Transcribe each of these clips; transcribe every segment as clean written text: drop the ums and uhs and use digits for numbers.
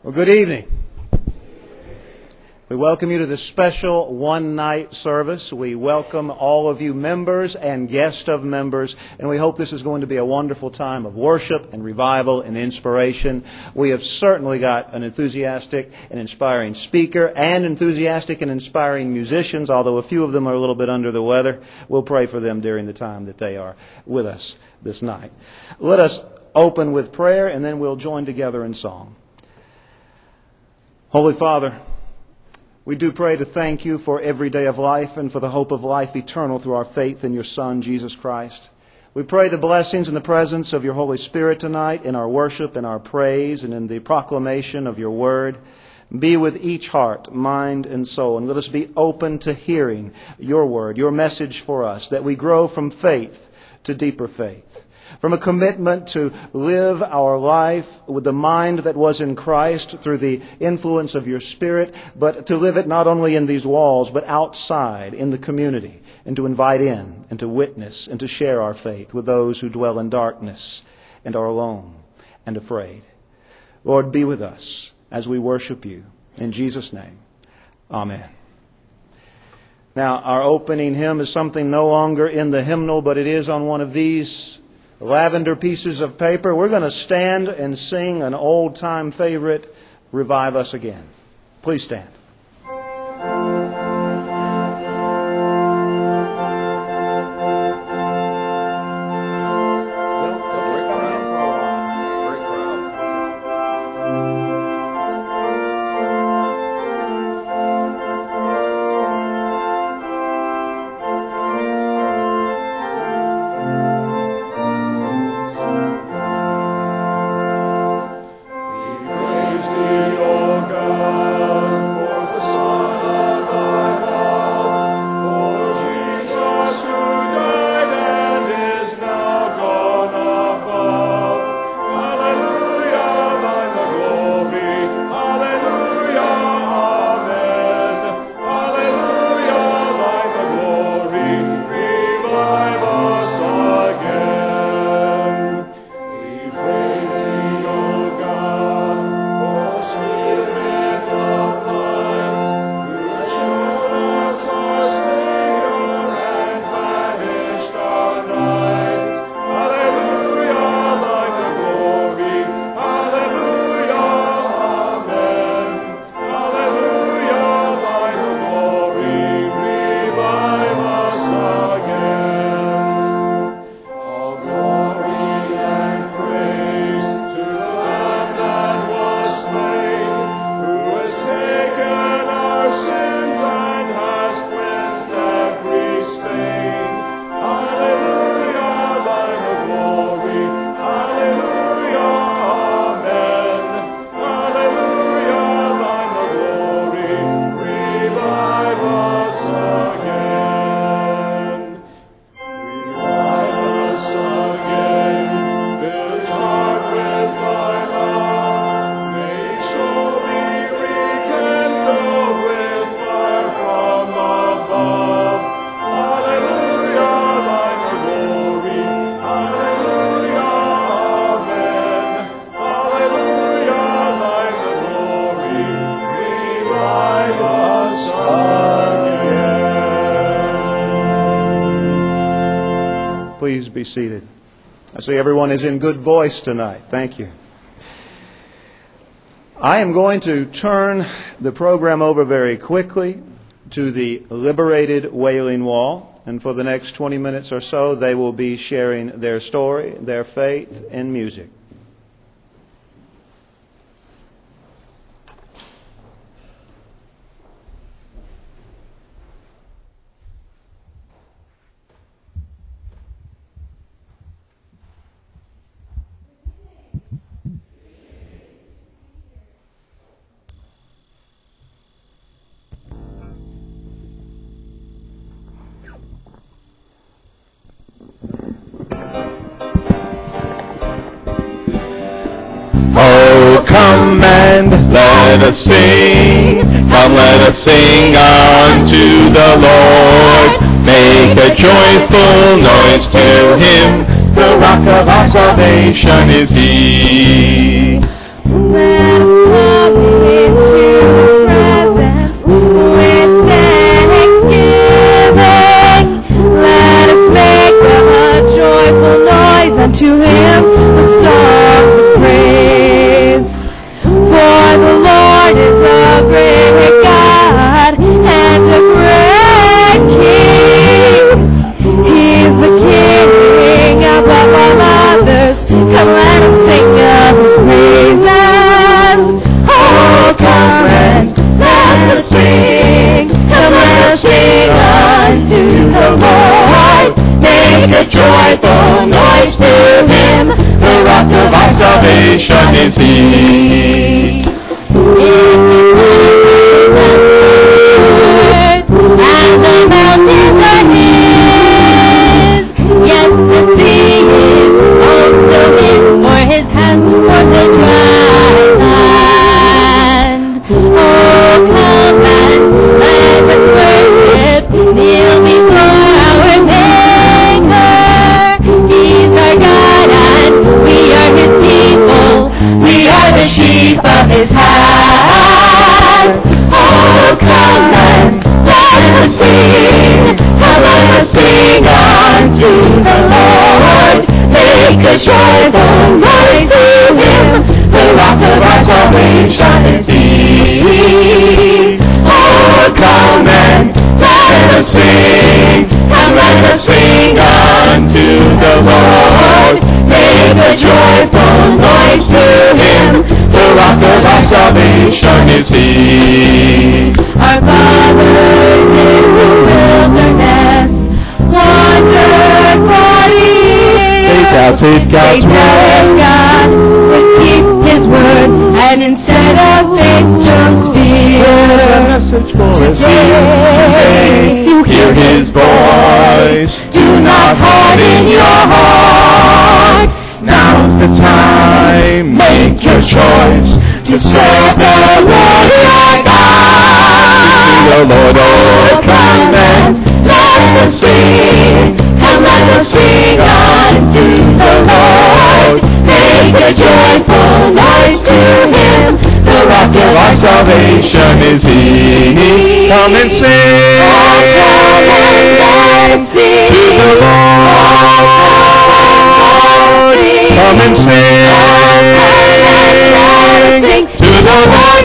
Well, good evening. We welcome you to this special one-night service. We welcome all of you members and guests of members, and we hope this is going to be a wonderful time of worship and revival and inspiration. We have certainly got an enthusiastic and inspiring speaker and enthusiastic and inspiring musicians, although a few of them are a little bit under the weather. We'll pray for them during the time that they are with us this night. Let us open with prayer, and then we'll join together in song. Holy Father, we do pray to thank you for every day of life and for the hope of life eternal through our faith in your Son, Jesus Christ. We pray the blessings and the presence of your Holy Spirit tonight in our worship, in our praise, and in the proclamation of your word. Be with each heart, mind, and soul, and let us be open to hearing your word, your message for us, that we grow from faith to deeper faith. From a commitment to live our life with the mind that was in Christ through the influence of your Spirit, but to live it not only in these walls, but outside in the community, and to invite in, and to witness, and to share our faith with those who dwell in darkness and are alone and afraid. Lord, be with us as we worship you. In Jesus' name, amen. Now, our opening hymn is something no longer in the hymnal, but it is on one of these lavender pieces of paper. We're going to stand and sing an old-time favorite, Revive Us Again. Please stand. Please be seated. I see everyone is in good voice tonight. Thank you. I am going to turn the program over very quickly to the Liberated Wailing Wall. And for the next 20 minutes or so, they will be sharing their story, their faith, and music. Come and let us sing, come let us sing unto the Lord. Make a joyful noise to Him, the rock of our salvation is He. Let us come salvation is He. And the mountains are His. Yes, the sea is also His, for His hands formed the dry land. Oh, come and let us worship, kneel before our Maker. He's our God and we are His people. We are the sheep of His hand. Oh, come and let us sing. Come, let us sing unto the Lord. Make a joyful noise to Him. The rock of our salvation is He. Oh, come and let us sing. Come, let us sing unto the Lord. Make a joyful noise to Him. The rock of our salvation is He. Our fathers in the wilderness wandered 40 years. They doubted God's word. God would keep His word, and instead of faith chose fear. There's a message for us here today. You Hear His voice. Do not harden your heart. Now's the time. Make your choice to serve the Lord your God. The Lord, oh, come and let us sing. Come, let us sing unto the Lord. Make a joyful noise to Him. The rock of Our salvation is He. Come and sing. Come and let us sing To the Lord. Come and sing. To the Lord.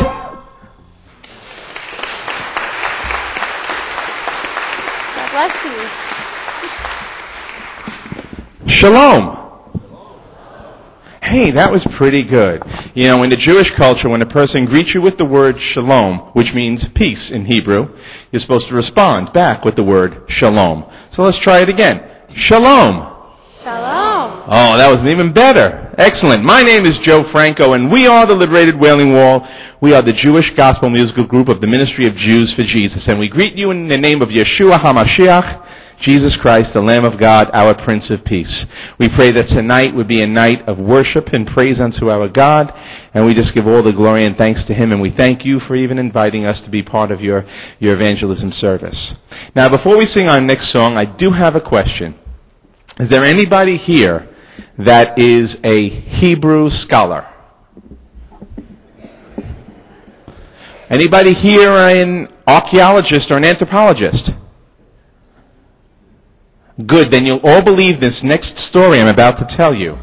God bless you. Shalom. Hey, that was pretty good. You know, in the Jewish culture, when a person greets you with the word shalom, which means peace in Hebrew, you're supposed to respond back with the word shalom. So let's try it again. Shalom. Shalom. Oh, that was even better. Excellent. My name is Joe Franco, and we are the Liberated Wailing Wall. We are the Jewish gospel musical group of the Ministry of Jews for Jesus. And we greet you in the name of Yeshua HaMashiach, Jesus Christ, the Lamb of God, our Prince of Peace. We pray that tonight would be a night of worship and praise unto our God, and we just give all the glory and thanks to Him, and we thank you for even inviting us to be part of your evangelism service. Now, before we sing our next song, I do have a question. Is there anybody here that is a Hebrew scholar? Anybody here an archaeologist or an anthropologist? Good, then you'll all believe this next story I'm about to tell you.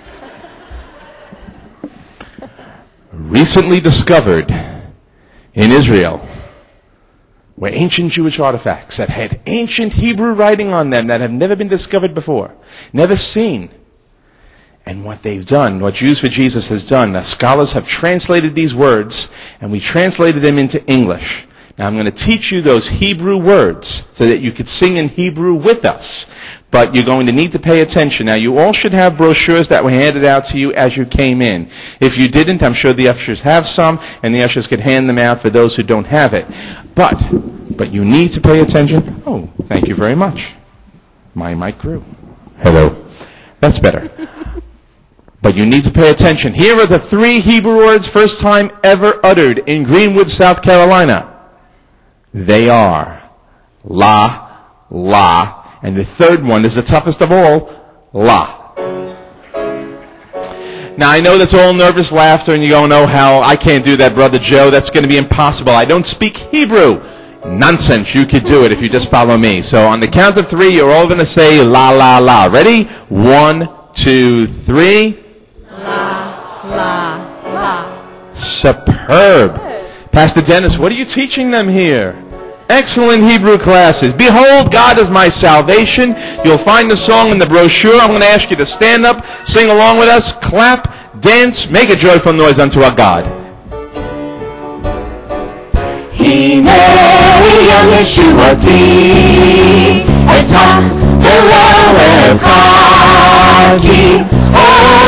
Recently discovered in Israel were ancient Jewish artifacts that had ancient Hebrew writing on them that have never been discovered before, never seen. And what they've done, what Jews for Jesus has done, the scholars have translated these words, and we translated them into English. Now I'm going to teach you those Hebrew words so that you could sing in Hebrew with us. But you're going to need to pay attention. Now you all should have brochures that were handed out to you as you came in. If you didn't, I'm sure the ushers have some, and the ushers could hand them out for those who don't have it. But you need to pay attention. Oh, thank you very much. My mic grew. Hello. That's better. But you need to pay attention. Here are the 3 Hebrew words first time ever uttered in Greenwood, South Carolina. They are la, la, and the third one is the toughest of all, la. Now I know that's all nervous laughter and you're going, oh, how I can't do that, Brother Joe. That's going to be impossible. I don't speak Hebrew. Nonsense. You could do it if you just follow me. So on the count of 3, you're all going to say la, la, la. Ready? 1, 2, 3. La, la, la. Superb. Pastor Dennis, what are you teaching them here? Excellent Hebrew classes. Behold, God is my salvation. You'll find the song in the brochure. I'm going to ask you to stand up, sing along with us, clap, dance, make a joyful noise unto our God. Hine yom Yeshuati, etach below echaki,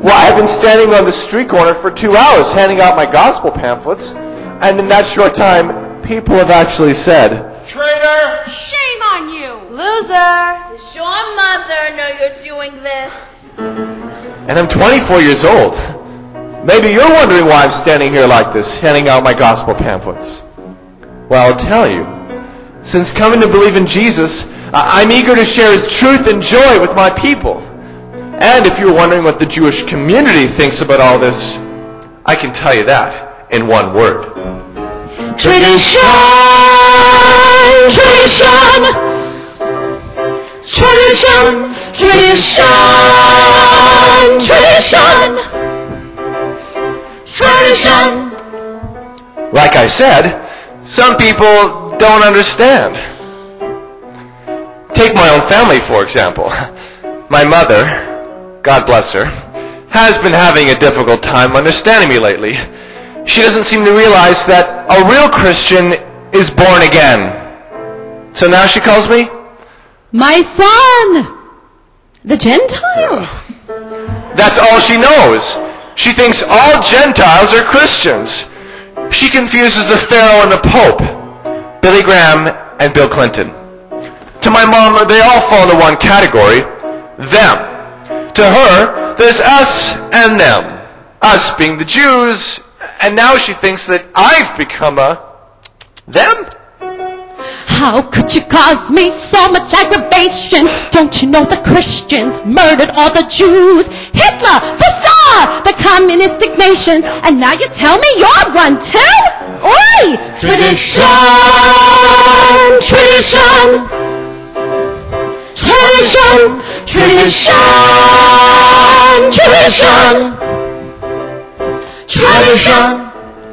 Why, I've been standing on the street corner for 2 hours handing out my gospel pamphlets, and in that short time, people have actually said, Traitor! Shame on you! Loser! Does your mother know you're doing this? and I'm 24 years old. Maybe you're wondering why I'm standing here like this, handing out my gospel pamphlets. Well, I'll tell you. Since coming to believe in Jesus, I'm eager to share His truth and joy with my people. And if you're wondering what the Jewish community thinks about all this, I can tell you that in one word. Tradition! Tradition! Tradition! Tradition! Tradition! Tradition! Like I said, some people don't understand. Take my own family, for example. My mother, God bless her, has been having a difficult time understanding me lately. She doesn't seem to realize that a real Christian is born again. So now she calls me My son! The Gentile! That's all she knows. She thinks all Gentiles are Christians. She confuses the Pharaoh and the Pope, Billy Graham and Bill Clinton. To my mom, they all fall into one category, them. To her, there's us and them. Us being the Jews, and now she thinks that I've become a them? How could you cause me so much aggravation? Don't you know the Christians murdered all the Jews? Hitler, the Tsar, the communistic nations, and now you tell me you're one too? Oi! Tradition! Tradition! Tradition! Tradition! Tradition! Tradition!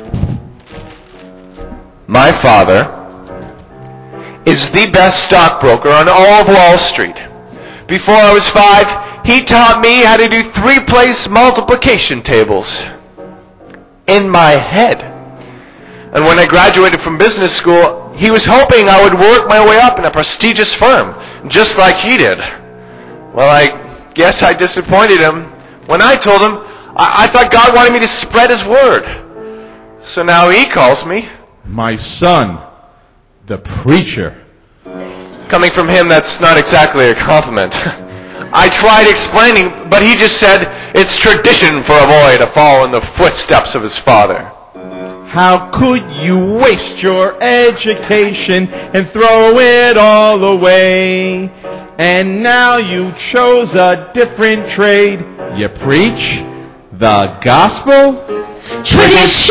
My father is the best stockbroker on all of Wall Street. Before I was 5, he taught me how to do 3-place multiplication tables in my head. And when I graduated from business school, he was hoping I would work my way up in a prestigious firm, just like he did. Well, I guess I disappointed him when I told him I thought God wanted me to spread His word. So now he calls me My son, the preacher. Coming from him, that's not exactly a compliment. I tried explaining, but he just said it's tradition for a boy to follow in the footsteps of his father. How could you waste your education and throw it all away? And now you chose a different trade. You preach the gospel? Tradition!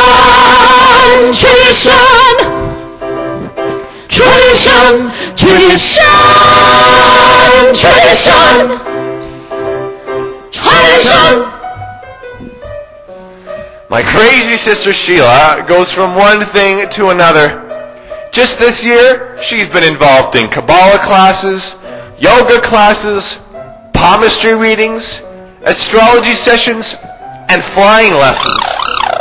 Tradition! Tradition! Tradition! Tradition! Tradition! My crazy sister Sheila goes from one thing to another. Just this year, she's been involved in Kabbalah classes, yoga classes, palmistry readings, astrology sessions, and flying lessons.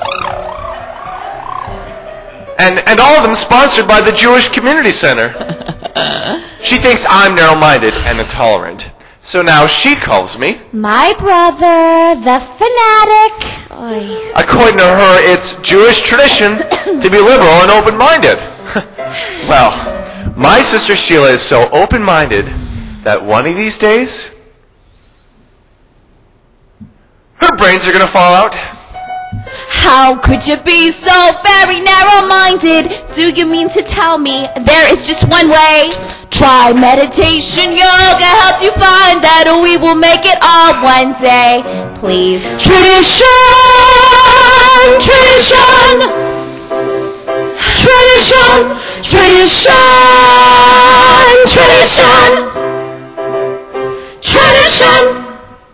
And all of them sponsored by the Jewish Community Center. She thinks I'm narrow-minded and intolerant. So now she calls me My brother, the fanatic. Oy. According to her, it's Jewish tradition to be liberal and open-minded. Well, my sister Sheila is so open-minded that one of these days, her brains are going to fall out. How could you be so very narrow-minded? Do you mean to tell me there is just one way? Try meditation, yoga helps you find that we will make it all one day. Please. Tradition! Tradition! Tradition! Tradition! Tradition! Tradition!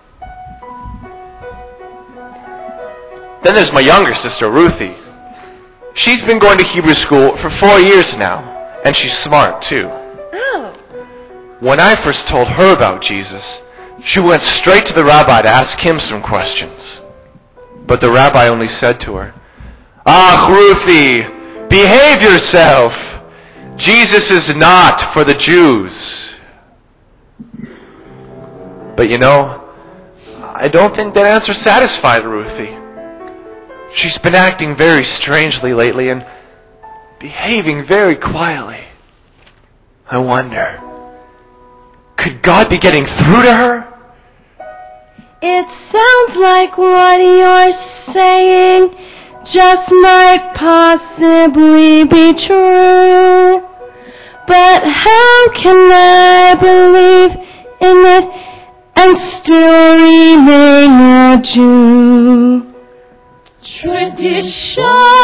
Then there's my younger sister, Ruthie. She's been going to Hebrew school for 4 years now, and she's smart too. When I first told her about Jesus, she went straight to the rabbi to ask him some questions. But the rabbi only said to her, "Ah, Ruthie, behave yourself. Jesus is not for the Jews." But you know, I don't think that answer satisfied Ruthie. She's been acting very strangely lately and behaving very quietly. I wonder, could God be getting through to her? It sounds like what you're saying just might possibly be true. But how can I believe in it and still remain a Jew? Tradition,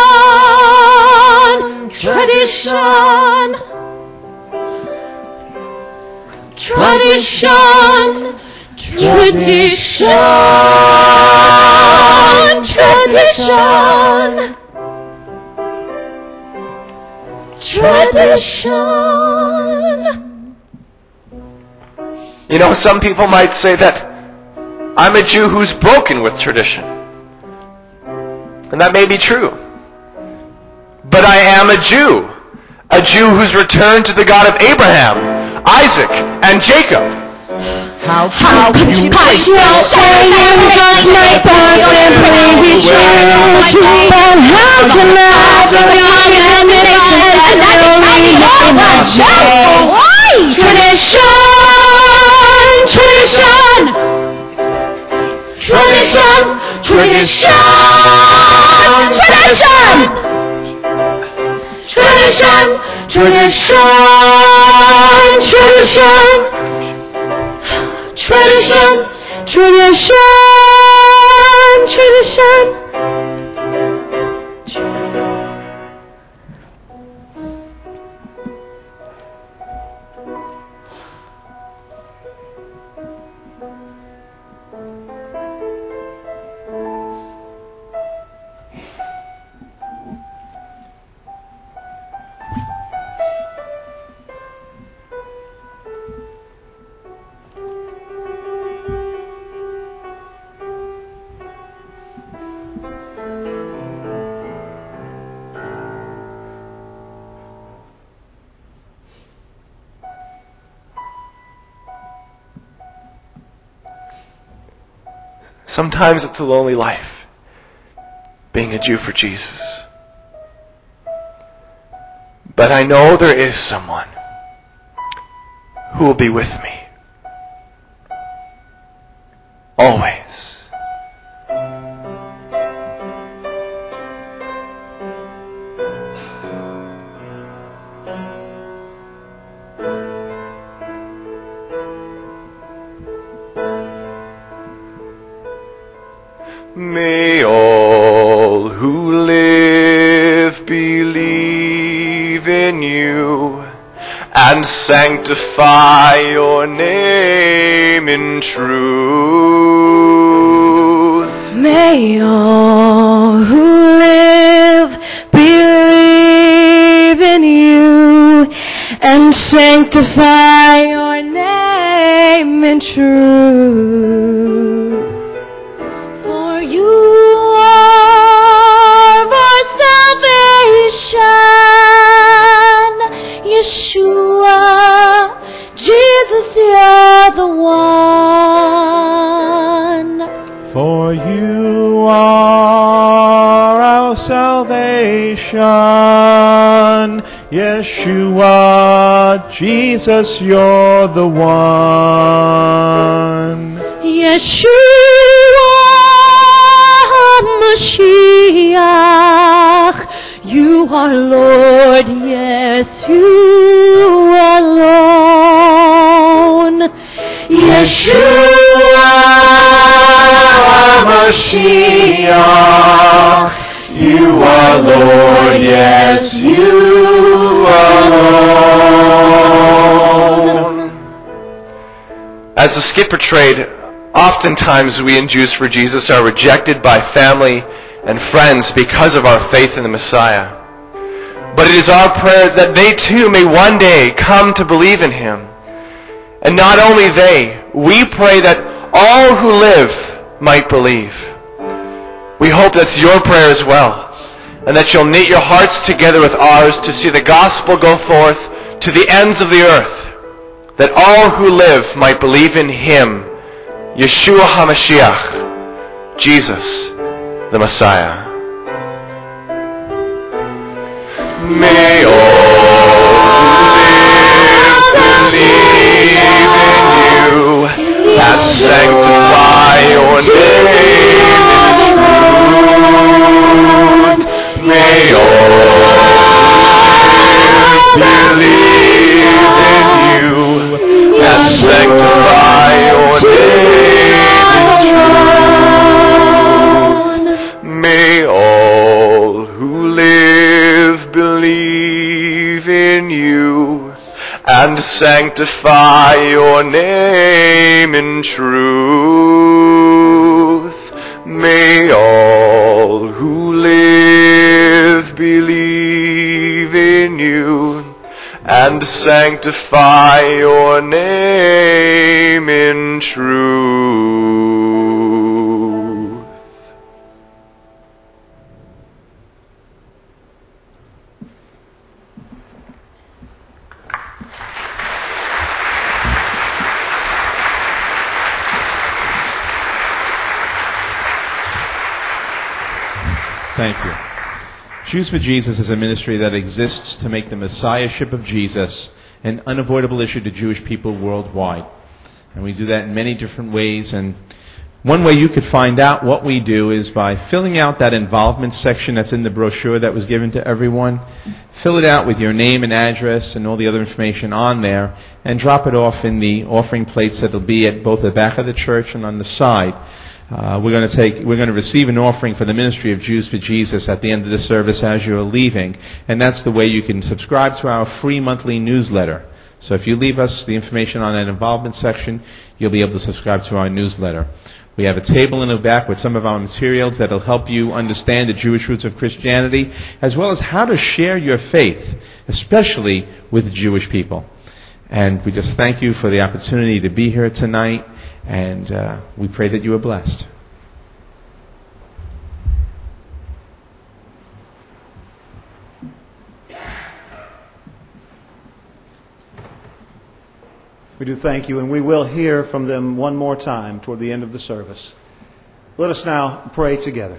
tradition, tradition, tradition, tradition, tradition. You know, some people might say that I'm a Jew who's broken with tradition. And that may be true. But I am a Jew who's returned to the God of Abraham, Isaac, and Jacob. How could you say you just might possibly be true? But how can I believe in it and still remain a Jew? Tradition, tradition, tradition, tradition, tradition, tradition, tradition, tradition, tradition, tradition. Sometimes it's a lonely life, being a Jew for Jesus. But I know there is someone who will be with me. Always. May all who live believe in you and sanctify your name in truth. May all who live believe in you and sanctify your name in truth. For you are our salvation, Yeshua, Jesus, you're the one. For you are our salvation, Yeshua, Jesus, you're the one. Yeshua Mashiach, you are Lord, yes, you alone. Yeshua Mashiach, you are Lord, yes, you alone. As the skit portrayed, oftentimes we in Jews for Jesus are rejected by family and friends because of our faith in the Messiah. But it is our prayer that they too may one day come to believe in Him. And not only they, we pray that all who live might believe. We hope that's your prayer as well, and that you'll knit your hearts together with ours to see the gospel go forth to the ends of the earth, that all who live might believe in Him Yeshua HaMashiach, Jesus, the Messiah. May all who believe in you and sanctify your name in truth. May all believe in you and sanctify your name in truth. May all who live believe in you and sanctify your name in truth. May all who live believe in you and sanctify your name in truth. Thank you. Jews for Jesus is a ministry that exists to make the Messiahship of Jesus an unavoidable issue to Jewish people worldwide. And we do that in many different ways. And one way you could find out what we do is by filling out that involvement section that's in the brochure that was given to everyone. Fill it out with your name and address and all the other information on there, and drop it off in the offering plates that'll be at both the back of the church and on the side. We're going to receive an offering for the ministry of Jews for Jesus at the end of the service as you're leaving, and that's the way you can subscribe to our free monthly newsletter. So if you leave us the information on that involvement section, you'll be able to subscribe to our newsletter. We have a table in the back with some of our materials that'll help you understand the Jewish roots of Christianity, as well as how to share your faith, especially with Jewish people. And we just thank you for the opportunity to be here tonight. And we pray that you are blessed. We do thank you, and we will hear from them one more time toward the end of the service. Let us now pray together.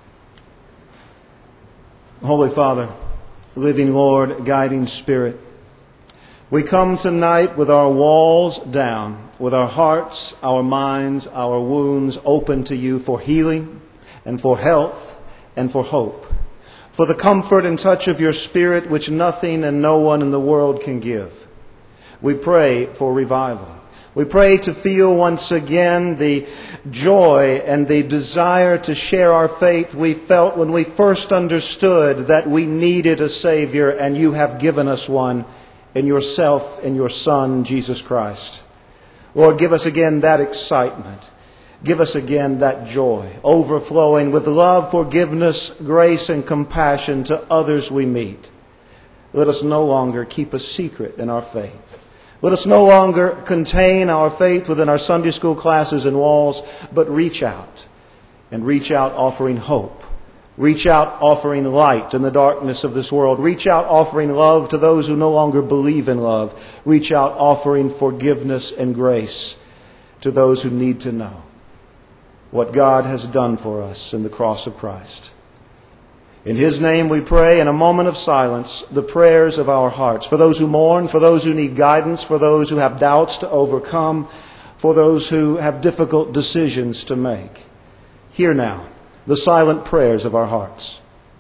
Holy Father, living Lord, guiding Spirit, we come tonight with our walls down, with our hearts, our minds, our wounds open to you for healing and for health and for hope, for the comfort and touch of your Spirit which nothing and no one in the world can give. We pray for revival. We pray to feel once again the joy and the desire to share our faith we felt when we first understood that we needed a Savior, and you have given us one in yourself and your Son, Jesus Christ. Lord, give us again that excitement. Give us again that joy, overflowing with love, forgiveness, grace, and compassion to others we meet. Let us no longer keep a secret in our faith. Let us no longer contain our faith within our Sunday school classes and walls, but reach out, and reach out offering hope. Reach out offering light in the darkness of this world. Reach out offering love to those who no longer believe in love. Reach out offering forgiveness and grace to those who need to know what God has done for us in the cross of Christ. In His name we pray in a moment of silence the prayers of our hearts, for those who mourn, for those who need guidance, for those who have doubts to overcome, for those who have difficult decisions to make. Hear now the silent prayers of our hearts.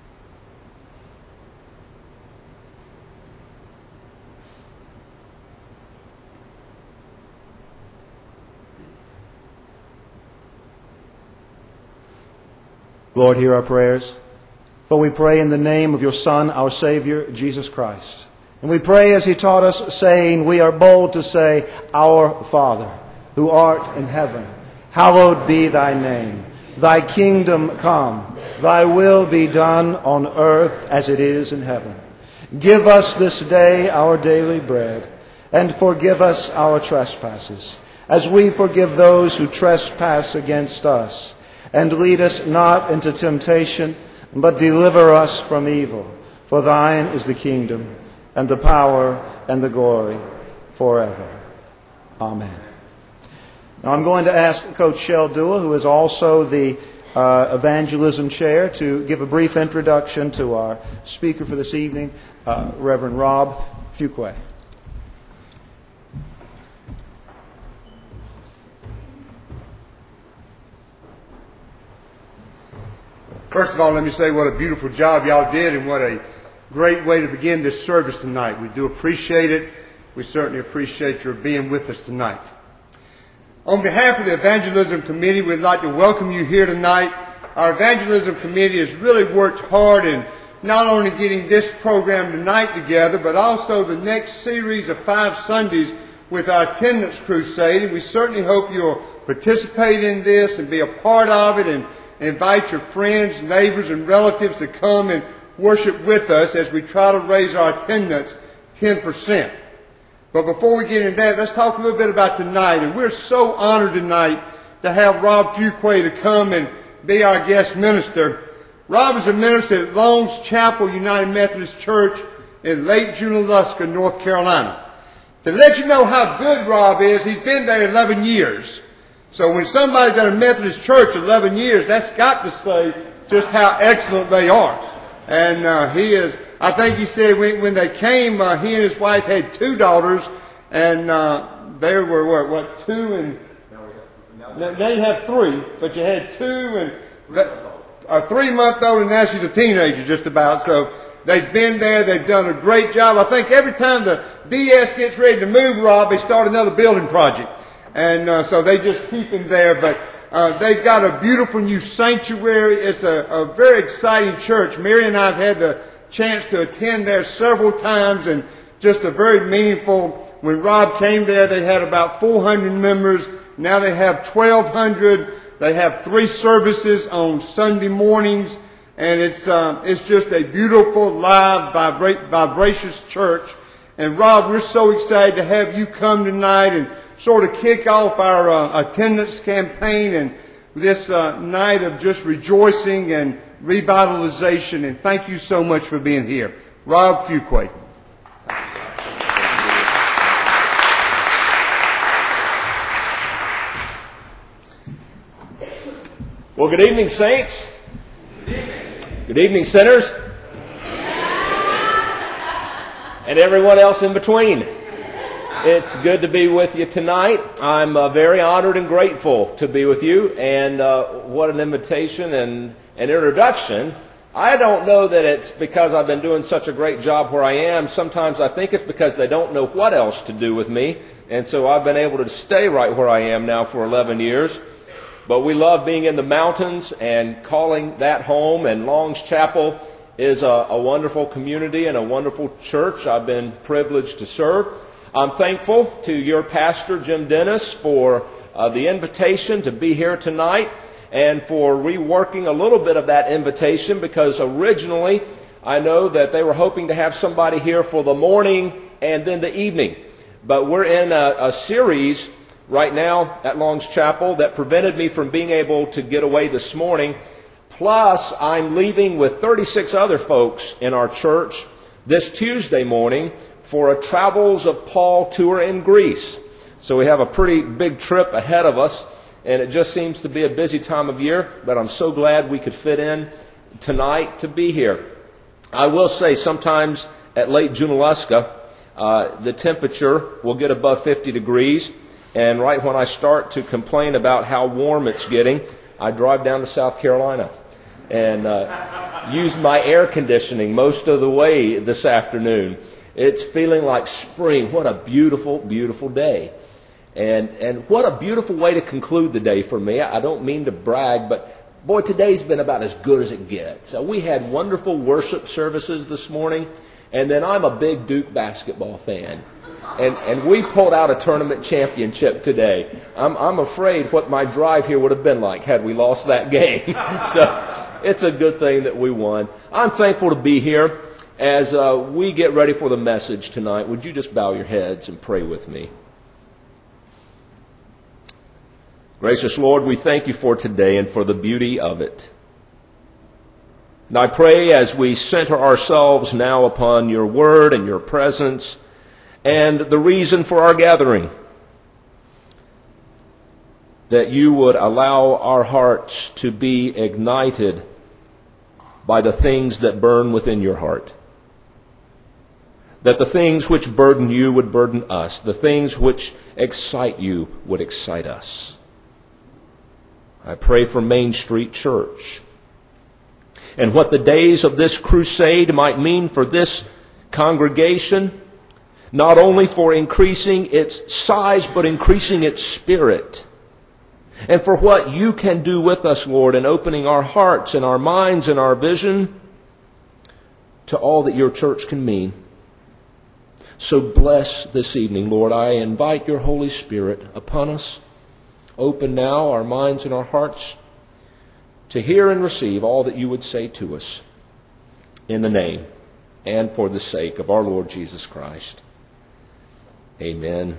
Lord, hear our prayers. For we pray in the name of your Son, our Savior, Jesus Christ. And we pray as He taught us, saying, we are bold to say, Our Father, who art in heaven, hallowed be thy name. Thy kingdom come, thy will be done on earth as it is in heaven. Give us this day our daily bread, and forgive us our trespasses, as we forgive those who trespass against us. And lead us not into temptation, but deliver us from evil. For thine is the kingdom, and the power, and the glory, forever. Amen. Now I'm going to ask Coach Shell Dua, who is also the evangelism chair, to give a brief introduction to our speaker for this evening, Reverend Rob Fuqua. First of all, let me say what a beautiful job y'all did and what a great way to begin this service tonight. We do appreciate it. We certainly appreciate your being with us tonight. On behalf of the Evangelism Committee, we'd like to welcome you here tonight. Our Evangelism Committee has really worked hard in not only getting this program tonight together, but also the next series of 5 Sundays with our attendance crusade. And we certainly hope you'll participate in this and be a part of it, and invite your friends, neighbors, and relatives to come and worship with us as we try to raise our attendance 10%. But before we get into that, let's talk a little bit about tonight. And we're so honored tonight to have Rob Fuqua to come and be our guest minister. Rob is a minister at Longs Chapel United Methodist Church in Lake Junaluska, North Carolina. To let you know how good Rob is, he's been there 11 years. So when somebody's at a Methodist church 11 years, that's got to say just how excellent they are. And he is, I think he said when they came, he and his wife had 2 daughters, and they were, what, 2 and... Now you have 3, but you had 2 and... A 3-month-old, and now she's a teenager just about. So they've been there, they've done a great job. I think every time the DS gets ready to move, Rob, they start another building project. And so they just keep him there. But they've got a beautiful new sanctuary. It's a very exciting church. Mary and I have had the chance to attend there several times, and just a very meaningful. When Rob came there, they had about 400 members. Now they have 1,200. They have 3 services on Sunday mornings. And it's just a beautiful, live, vivacious church. And Rob, we're so excited to have you come tonight and sort of kick off our attendance campaign and this night of just rejoicing and revitalization. And thank you so much for being here. Rob Fuqua. Well, good evening, saints. Good evening, sinners. And everyone else in between. It's good to be with you tonight. I'm very honored and grateful to be with you. And what an invitation and an introduction. I don't know that it's because I've been doing such a great job where I am. Sometimes I think it's because they don't know what else to do with me. And so I've been able to stay right where I am now for 11 years. But we love being in the mountains and calling that home. And Longs Chapel is a wonderful community and a wonderful church I've been privileged to serve. I'm thankful to your pastor, Jim Dennis, for the invitation to be here tonight and for reworking a little bit of that invitation, because originally I know that they were hoping to have somebody here for the morning and then the evening. But we're in a series right now at Longs Chapel that prevented me from being able to get away this morning. Plus, I'm leaving with 36 other folks in our church this Tuesday morning for a Travels of Paul tour in Greece. So we have a pretty big trip ahead of us, and it just seems to be a busy time of year, but I'm so glad we could fit in tonight to be here. I will say sometimes at Lake Junaluska, the temperature will get above 50 degrees, and right when I start to complain about how warm it's getting, I drive down to South Carolina and use my air conditioning most of the way this afternoon. It's feeling like spring. What a beautiful, beautiful day. And what a beautiful way to conclude the day for me. I don't mean to brag, but boy, today's been about as good as it gets. We had wonderful worship services this morning, and then I'm a big Duke basketball fan. And we pulled out a tournament championship today. I'm afraid what my drive here would have been like had we lost that game. So it's a good thing that we won. I'm thankful to be here. As we get ready for the message tonight, would you just bow your heads and pray with me? Gracious Lord, we thank you for today and for the beauty of it. And I pray as we center ourselves now upon your word and your presence and the reason for our gathering, that you would allow our hearts to be ignited by the things that burn within your heart. That the things which burden you would burden us. The things which excite you would excite us. I pray for Main Street Church and what the days of this crusade might mean for this congregation, not only for increasing its size, but increasing its spirit. And for what you can do with us, Lord, in opening our hearts and our minds and our vision to all that your church can mean. So bless this evening, Lord. I invite your Holy Spirit upon us. Open now our minds and our hearts to hear and receive all that you would say to us in the name and for the sake of our Lord Jesus Christ. Amen.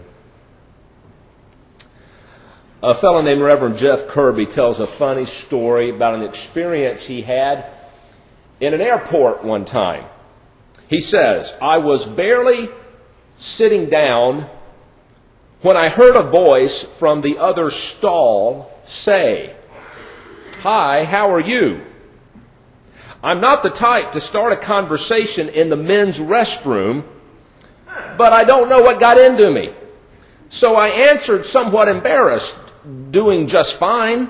A fellow named Reverend Jeff Kirby tells a funny story about an experience he had in an airport one time. He says, "I was barely sitting down when I heard a voice from the other stall say, 'Hi, how are you?' I'm not the type to start a conversation in the men's restroom, but I don't know what got into me. So I answered somewhat embarrassed, 'Doing just fine.'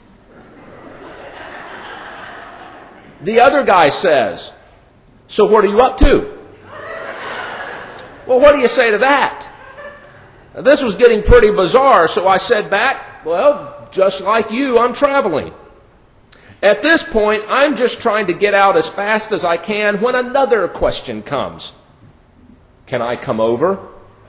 The other guy says, 'So what are you up to?' Well, what do you say to that?" This was getting pretty bizarre, so I said back, "Well, just like you, I'm traveling. At this point, I'm just trying to get out as fast as I can when another question comes. 'Can I come over?'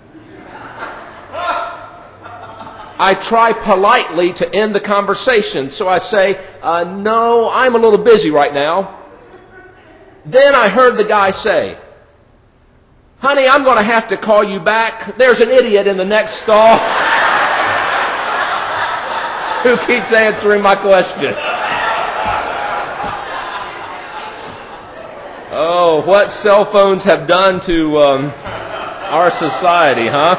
I try politely to end the conversation, so I say, 'No, I'm a little busy right now.' Then I heard the guy say, 'Honey, I'm going to have to call you back. There's an idiot in the next stall who keeps answering my questions.'" Oh, what cell phones have done to our society, huh?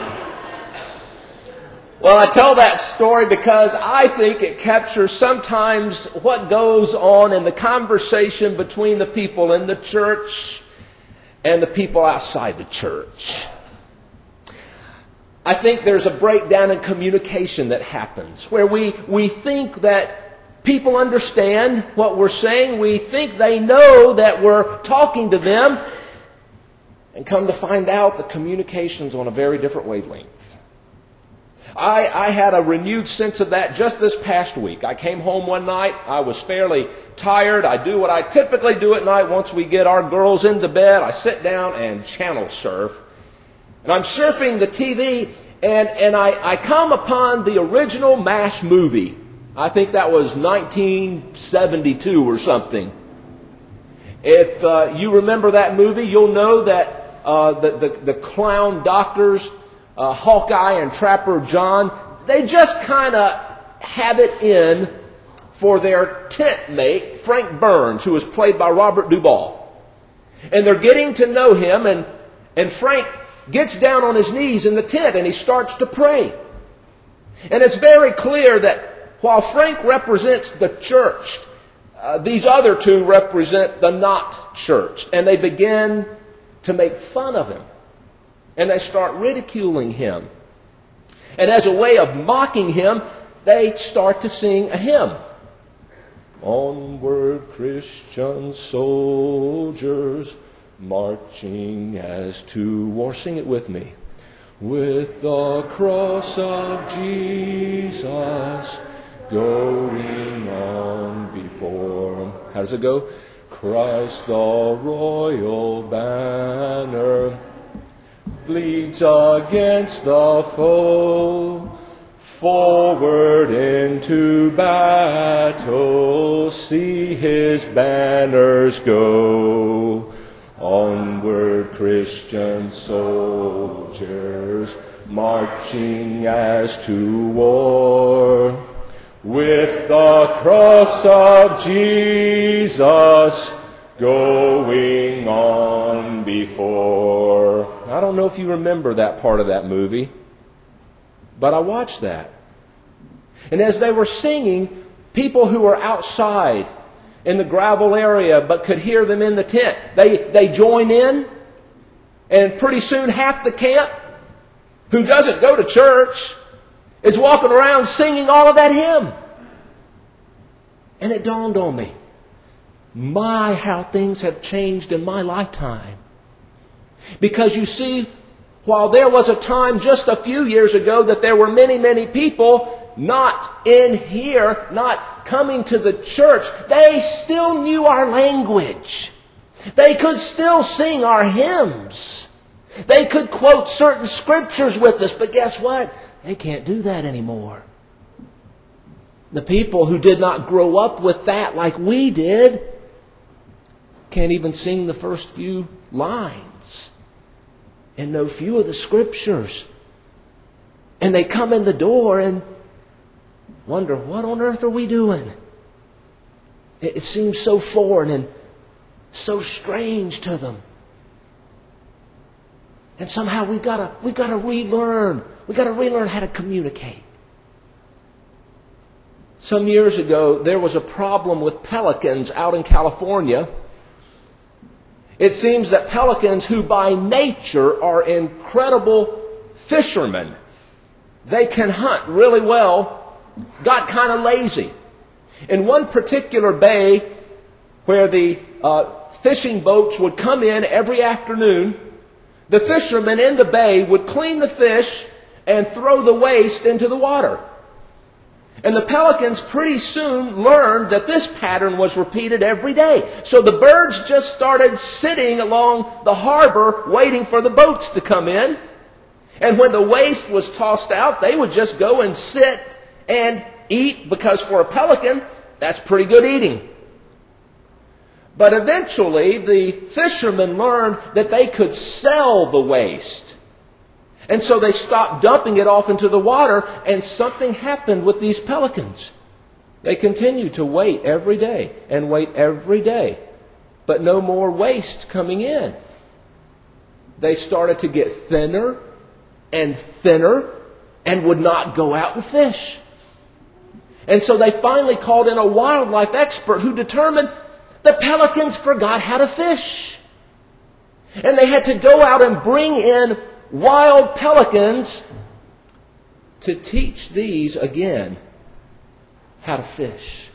Well, I tell that story because I think it captures sometimes what goes on in the conversation between the people in the church and the people outside the church. I think there's a breakdown in communication that happens where we think that people understand what we're saying. We think they know that we're talking to them. And come to find out, the communication's on a very different wavelength. I had a renewed sense of that just this past week. I came home one night. I was fairly tired. I do what I typically do at night once we get our girls into bed. I sit down and channel surf. And I'm surfing the TV, and I come upon the original MASH movie. I think that was 1972 or something. If you remember that movie, you'll know that the clown doctors, Hawkeye and Trapper John, they just kind of have it in for their tent mate, Frank Burns, who was played by Robert Duvall. And they're getting to know him, and Frank gets down on his knees in the tent and he starts to pray. And it's very clear that while Frank represents the church, these other two represent the not churched. And they begin to make fun of him. And they start ridiculing him. And as a way of mocking him, they start to sing a hymn. Onward, Christian soldiers, marching as to war. Sing it with me. With the cross of Jesus going on before. How does it go? Christ the royal banner bleeds against the foe. Forward into battle, see his banners go. Onward, Christian soldiers, marching as to war. With the cross of Jesus going on before. I don't know if you remember that part of that movie, but I watched that. And as they were singing, people who were outside in the gravel area but could hear them in the tent, they join in, and pretty soon half the camp, who doesn't go to church, is walking around singing all of that hymn. And it dawned on me, my, how things have changed in my lifetime. Because you see, while there was a time just a few years ago that there were many, many people not in here, not coming to the church, they still knew our language. They could still sing our hymns. They could quote certain scriptures with us, but guess what? They can't do that anymore. The people who did not grow up with that like we did can't even sing the first few lines and know few of the scriptures. And they come in the door and wonder, what on earth are we doing? It seems so foreign and so strange to them. And somehow we've got to relearn. We've got to relearn how to communicate. Some years ago, there was a problem with pelicans out in California. It seems that pelicans, who by nature are incredible fishermen, they can hunt really well, got kind of lazy. In one particular bay where the fishing boats would come in every afternoon, the fishermen in the bay would clean the fish and throw the waste into the water. And the pelicans pretty soon learned that this pattern was repeated every day. So the birds just started sitting along the harbor waiting for the boats to come in. And when the waste was tossed out, they would just go and sit and eat, because for a pelican, that's pretty good eating. But eventually, the fishermen learned that they could sell the waste. And so they stopped dumping it off into the water, and something happened with these pelicans. They continued to wait every day and wait every day, but no more waste coming in. They started to get thinner and thinner and would not go out and fish. And so they finally called in a wildlife expert who determined the pelicans forgot how to fish. And they had to go out and bring in wild pelicans to teach these again how to fish.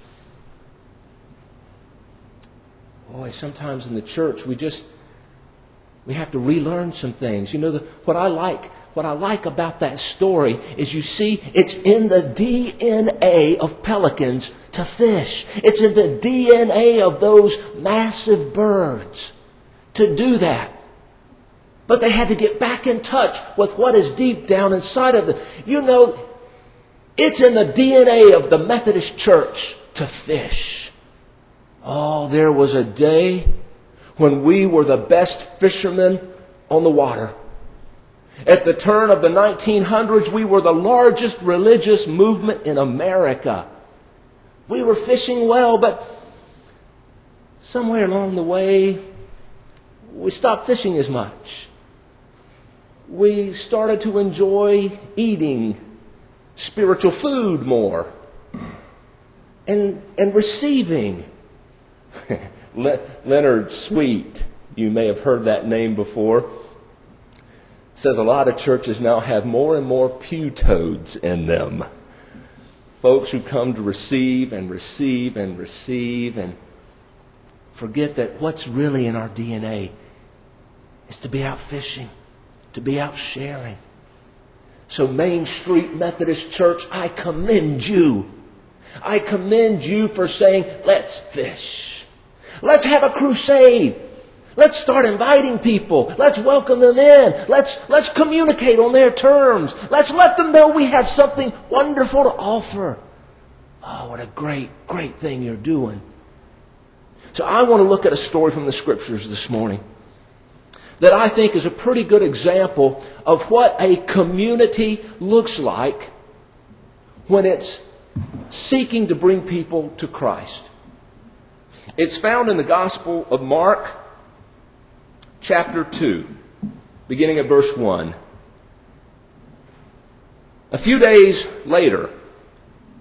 Boy, sometimes in the church we have to relearn some things. You know, what I like about that story is, you see, it's in the DNA of pelicans to fish. It's in the DNA of those massive birds to do that. But they had to get back in touch with what is deep down inside of them. You know, it's in the DNA of the Methodist Church to fish. Oh, there was a day when we were the best fishermen on the water. At the turn of the 1900s, we were the largest religious movement in America. We were fishing well, but somewhere along the way, we stopped fishing as much. We started to enjoy eating spiritual food more and receiving. Leonard Sweet, you may have heard that name before, says a lot of churches now have more and more pew toads in them. Folks who come to receive and receive and receive and forget that what's really in our DNA is to be out fishing, to be out sharing. So Main Street Methodist Church, I commend you. I commend you for saying, let's fish. Let's have a crusade. Let's start inviting people. Let's welcome them in. Let's communicate on their terms. Let's let them know we have something wonderful to offer. Oh, what a great, great thing you're doing. So I want to look at a story from the Scriptures this morning that I think is a pretty good example of what a community looks like when it's seeking to bring people to Christ. It's found in the Gospel of Mark, chapter 2, beginning at verse 1. A few days later,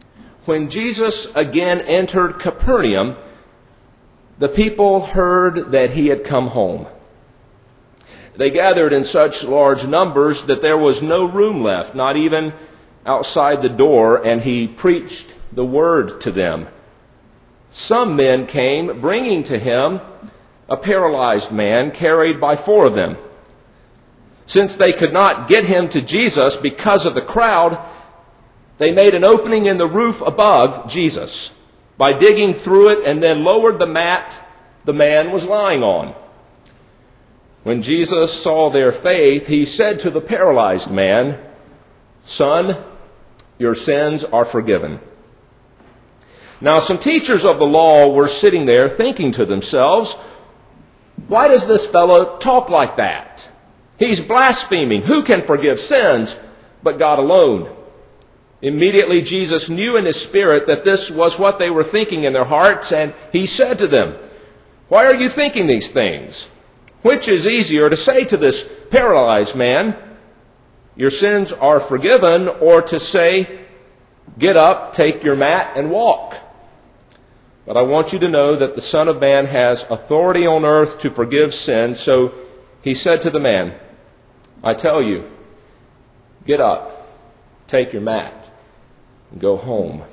when Jesus again entered Capernaum, the people heard that he had come home. They gathered in such large numbers that there was no room left, not even outside the door, and he preached the word to them. Some men came, bringing to him a paralyzed man carried by 4 of them. Since they could not get him to Jesus because of the crowd, they made an opening in the roof above Jesus by digging through it and then lowered the mat the man was lying on. When Jesus saw their faith, he said to the paralyzed man, "Son, your sins are forgiven." Now some teachers of the law were sitting there thinking to themselves, "Why does this fellow talk like that? He's blaspheming. Who can forgive sins but God alone?" Immediately Jesus knew in his spirit that this was what they were thinking in their hearts, and he said to them, "Why are you thinking these things? Which is easier to say to this paralyzed man, 'Your sins are forgiven,' or to say, 'Get up, take your mat, and walk'? But I want you to know that the Son of Man has authority on earth to forgive sins." So he said to the man, "I tell you, get up, take your mat, and go home."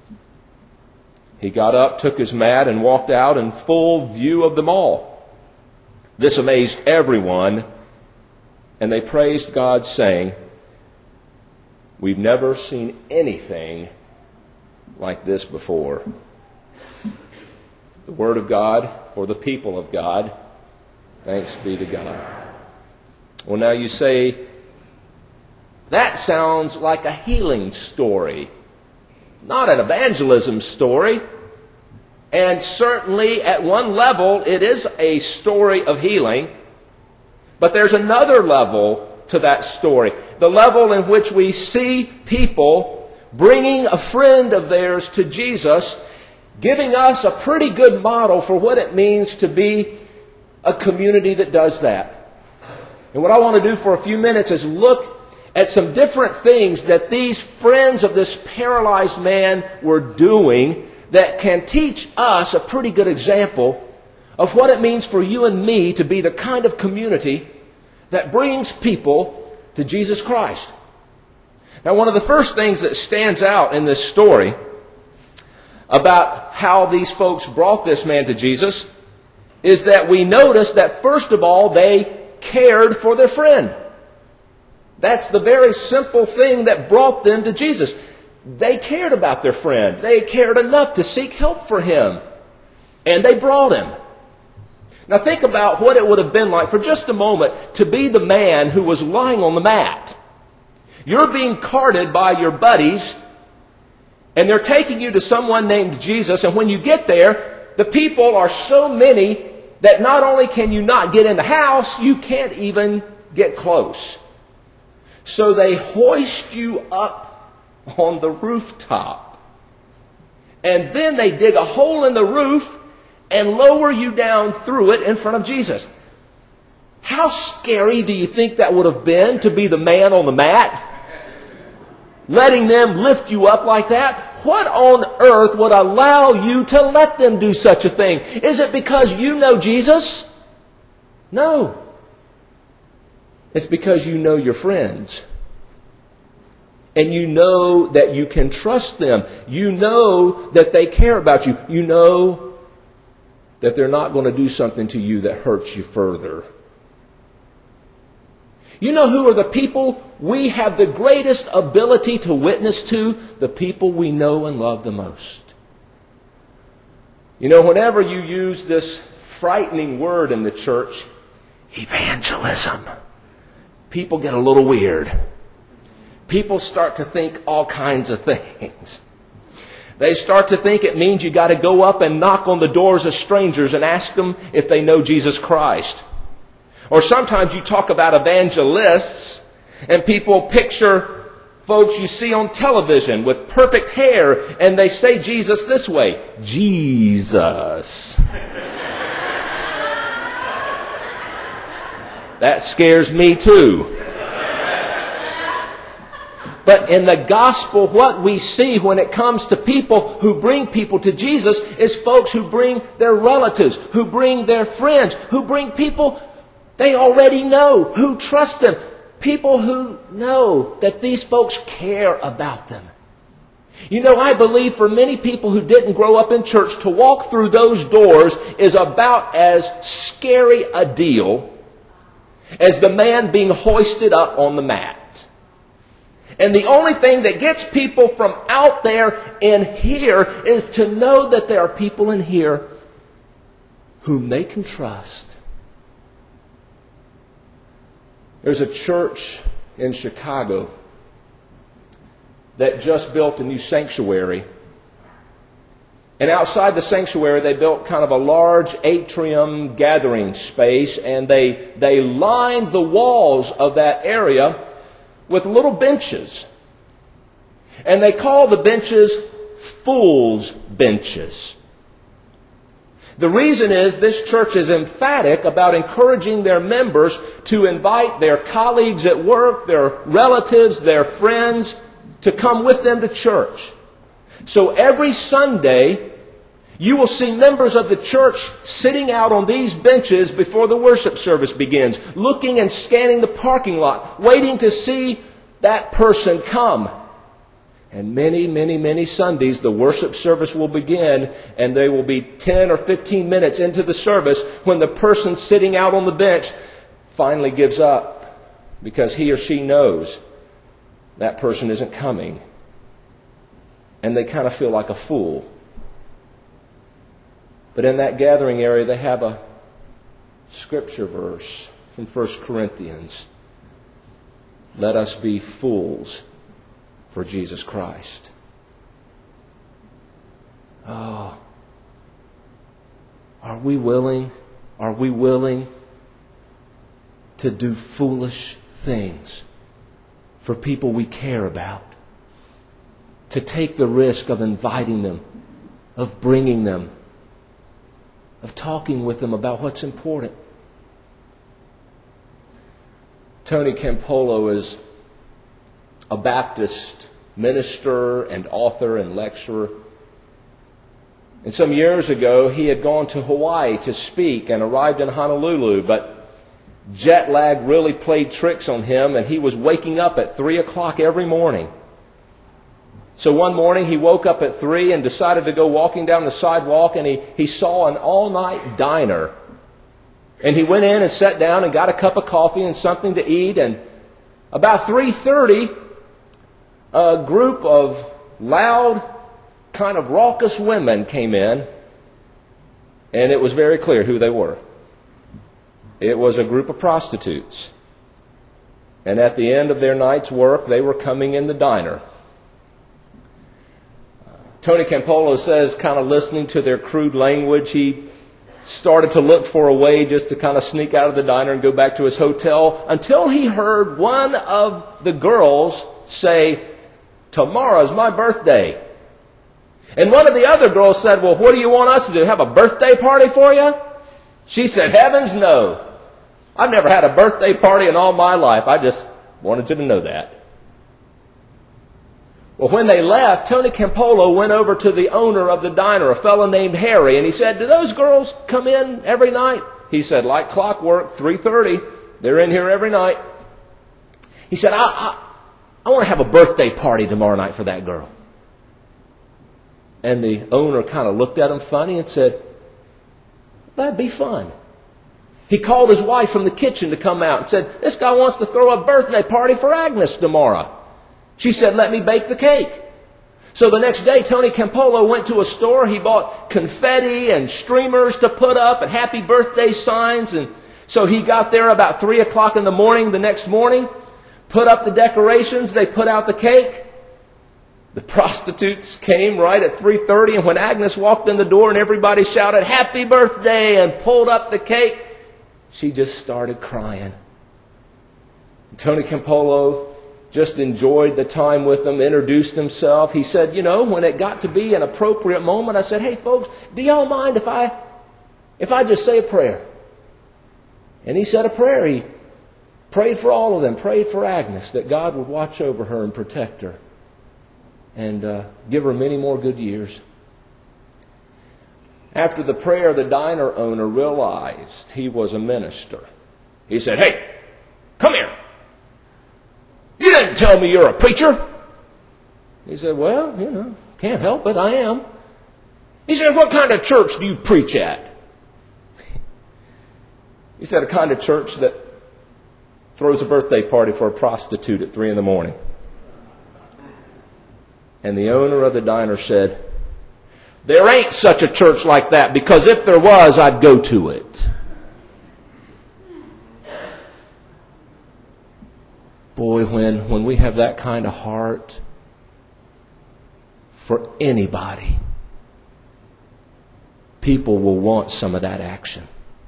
He got up, took his mat, and walked out in full view of them all. This amazed everyone, and they praised God, saying, "We've never seen anything like this before." The Word of God for the people of God. Thanks be to God. Well, now you say, that sounds like a healing story, not an evangelism story. And certainly at one level it is a story of healing. But there's another level to that story. The level in which we see people bringing a friend of theirs to Jesus, giving us a pretty good model for what it means to be a community that does that. And what I want to do for a few minutes is look at some different things that these friends of this paralyzed man were doing that can teach us a pretty good example of what it means for you and me to be the kind of community that brings people to Jesus Christ. Now, one of the first things that stands out in this story about how these folks brought this man to Jesus is that we notice that, first of all, they cared for their friend. That's the very simple thing that brought them to Jesus. They cared about their friend. They cared enough to seek help for him. And they brought him. Now think about what it would have been like for just a moment to be the man who was lying on the mat. You're being carted by your buddies, and they're taking you to someone named Jesus. And when you get there, the people are so many that not only can you not get in the house, you can't even get close. So they hoist you up on the rooftop. And then they dig a hole in the roof and lower you down through it in front of Jesus. How scary do you think that would have been to be the man on the mat? Letting them lift you up like that? What on earth would allow you to let them do such a thing? Is it because you know Jesus? No. It's because you know your friends. And you know that you can trust them. You know that they care about you. You know that they're not going to do something to you that hurts you further. You know who are the people we have the greatest ability to witness to? The people we know and love the most. You know, whenever you use this frightening word in the church, evangelism, people get a little weird. People start to think all kinds of things. They start to think it means you got to go up and knock on the doors of strangers and ask them if they know Jesus Christ. Or sometimes you talk about evangelists and people picture folks you see on television with perfect hair and they say Jesus this way, Jesus. That scares me too. But in the gospel, what we see when it comes to people who bring people to Jesus is folks who bring their relatives, who bring their friends, who bring people they already know, who trust them. People who know that these folks care about them. You know, I believe for many people who didn't grow up in church, to walk through those doors is about as scary a deal as the man being hoisted up on the mat. And the only thing that gets people from out there in here is to know that there are people in here whom they can trust. There's a church in Chicago that just built a new sanctuary. And outside the sanctuary, they built kind of a large atrium gathering space, and they lined the walls of that area with little benches. And they call the benches fools' benches. The reason is this church is emphatic about encouraging their members to invite their colleagues at work, their relatives, their friends, to come with them to church. So every Sunday, you will see members of the church sitting out on these benches before the worship service begins, looking and scanning the parking lot, waiting to see that person come. And many, many, many Sundays, the worship service will begin, and they will be 10 or 15 minutes into the service when the person sitting out on the bench finally gives up because he or she knows that person isn't coming. And they kind of feel like a fool. But in that gathering area, they have a scripture verse from 1 Corinthians. Let us be fools for Jesus Christ. Oh, are we willing to do foolish things for people we care about? To take the risk of inviting them, of bringing them, of talking with them about what's important. Tony Campolo is a Baptist minister and author and lecturer. And some years ago, he had gone to Hawaii to speak and arrived in Honolulu, but jet lag really played tricks on him, and he was waking up at 3 o'clock every morning. So one morning he woke up at 3 and decided to go walking down the sidewalk, and he saw an all-night diner. And he went in and sat down and got a cup of coffee and something to eat, and about 3:30, a group of loud, kind of raucous women came in, and it was very clear who they were. It was a group of prostitutes. And at the end of their night's work, they were coming in the diner. Tony Campolo says, kind of listening to their crude language, he started to look for a way just to kind of sneak out of the diner and go back to his hotel until he heard one of the girls say, "Tomorrow's my birthday." And one of the other girls said, "Well, what do you want us to do? Have a birthday party for you?" She said, "Heavens no. I've never had a birthday party in all my life. I just wanted you to know that." Well, when they left, Tony Campolo went over to the owner of the diner, a fellow named Harry, and he said, "Do those girls come in every night?" He said, "Like clockwork, 3:30. They're in here every night." He said, I want to have a birthday party tomorrow night for that girl." And the owner kind of looked at him funny and said, "That'd be fun." He called his wife from the kitchen to come out and said, "This guy wants to throw a birthday party for Agnes tomorrow." She said, "Let me bake the cake." So the next day, Tony Campolo went to a store. He bought confetti and streamers to put up and happy birthday signs. And so he got there about 3 o'clock in the morning the next morning, put up the decorations. They put out the cake. The prostitutes came right at 3:30, and when Agnes walked in the door and everybody shouted, "Happy birthday," and pulled up the cake, she just started crying. Tony Campolo just enjoyed the time with them, introduced himself. He said, when it got to be an appropriate moment, I said, "Hey folks, do y'all mind if I just say a prayer?" And he said a prayer. Prayed for all of them. Prayed for Agnes, that God would watch over her and protect her and give her many more good years. After the prayer, the diner owner realized he was a minister. He said, "Hey, come here. You didn't tell me you're a preacher." He said, "Well, can't help it. I am." He said, "What kind of church do you preach at?" He said, "A kind of church that throws a birthday party for a prostitute at 3 a.m. And the owner of the diner said, "There ain't such a church like that, because if there was, I'd go to it." Boy, when we have that kind of heart for anybody, people will want some of that action.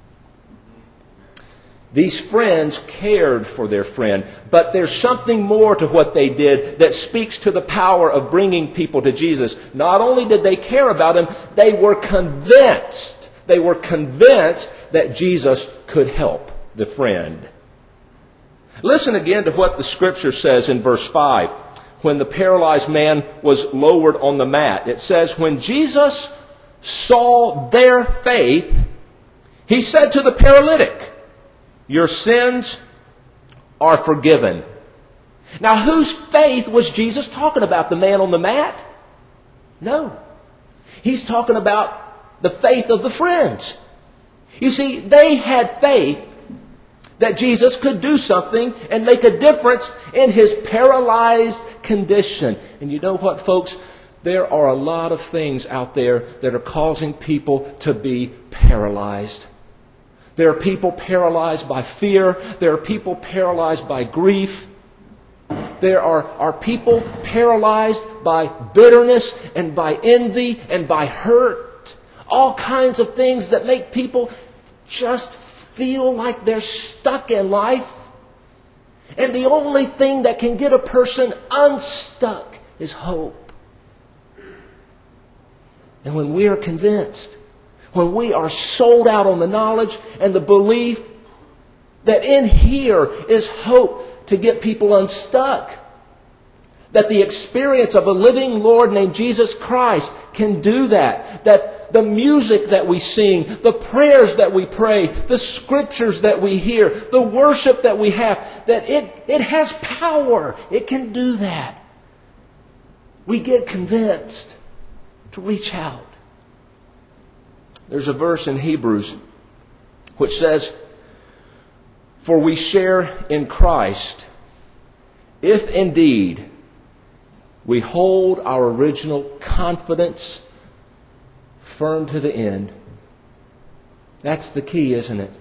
These friends cared for their friend, but there's something more to what they did that speaks to the power of bringing people to Jesus. Not only did they care about him, they were convinced. They were convinced that Jesus could help the friend. Listen again to what the Scripture says in verse 5. When the paralyzed man was lowered on the mat, it says, when Jesus saw their faith, he said to the paralytic, "Your sins are forgiven." Now, whose faith was Jesus talking about? The man on the mat? No. He's talking about the faith of the friends. You see, they had faith that Jesus could do something and make a difference in his paralyzed condition. And you know what, folks? There are a lot of things out there that are causing people to be paralyzed. There are people paralyzed by fear. There are people paralyzed by grief. There are people paralyzed by bitterness and by envy and by hurt. All kinds of things that make people just feel like they're stuck in life. And the only thing that can get a person unstuck is hope. And when we are convinced, when we are sold out on the knowledge and the belief that in here is hope to get people unstuck, that the experience of a living Lord named Jesus Christ can do that, that the music that we sing, the prayers that we pray, the scriptures that we hear, the worship that we have, that it has power. It can do that. We get convinced to reach out. There's a verse in Hebrews which says, "For we share in Christ, if indeed we hold our original confidence firm to the end." That's the key, isn't it?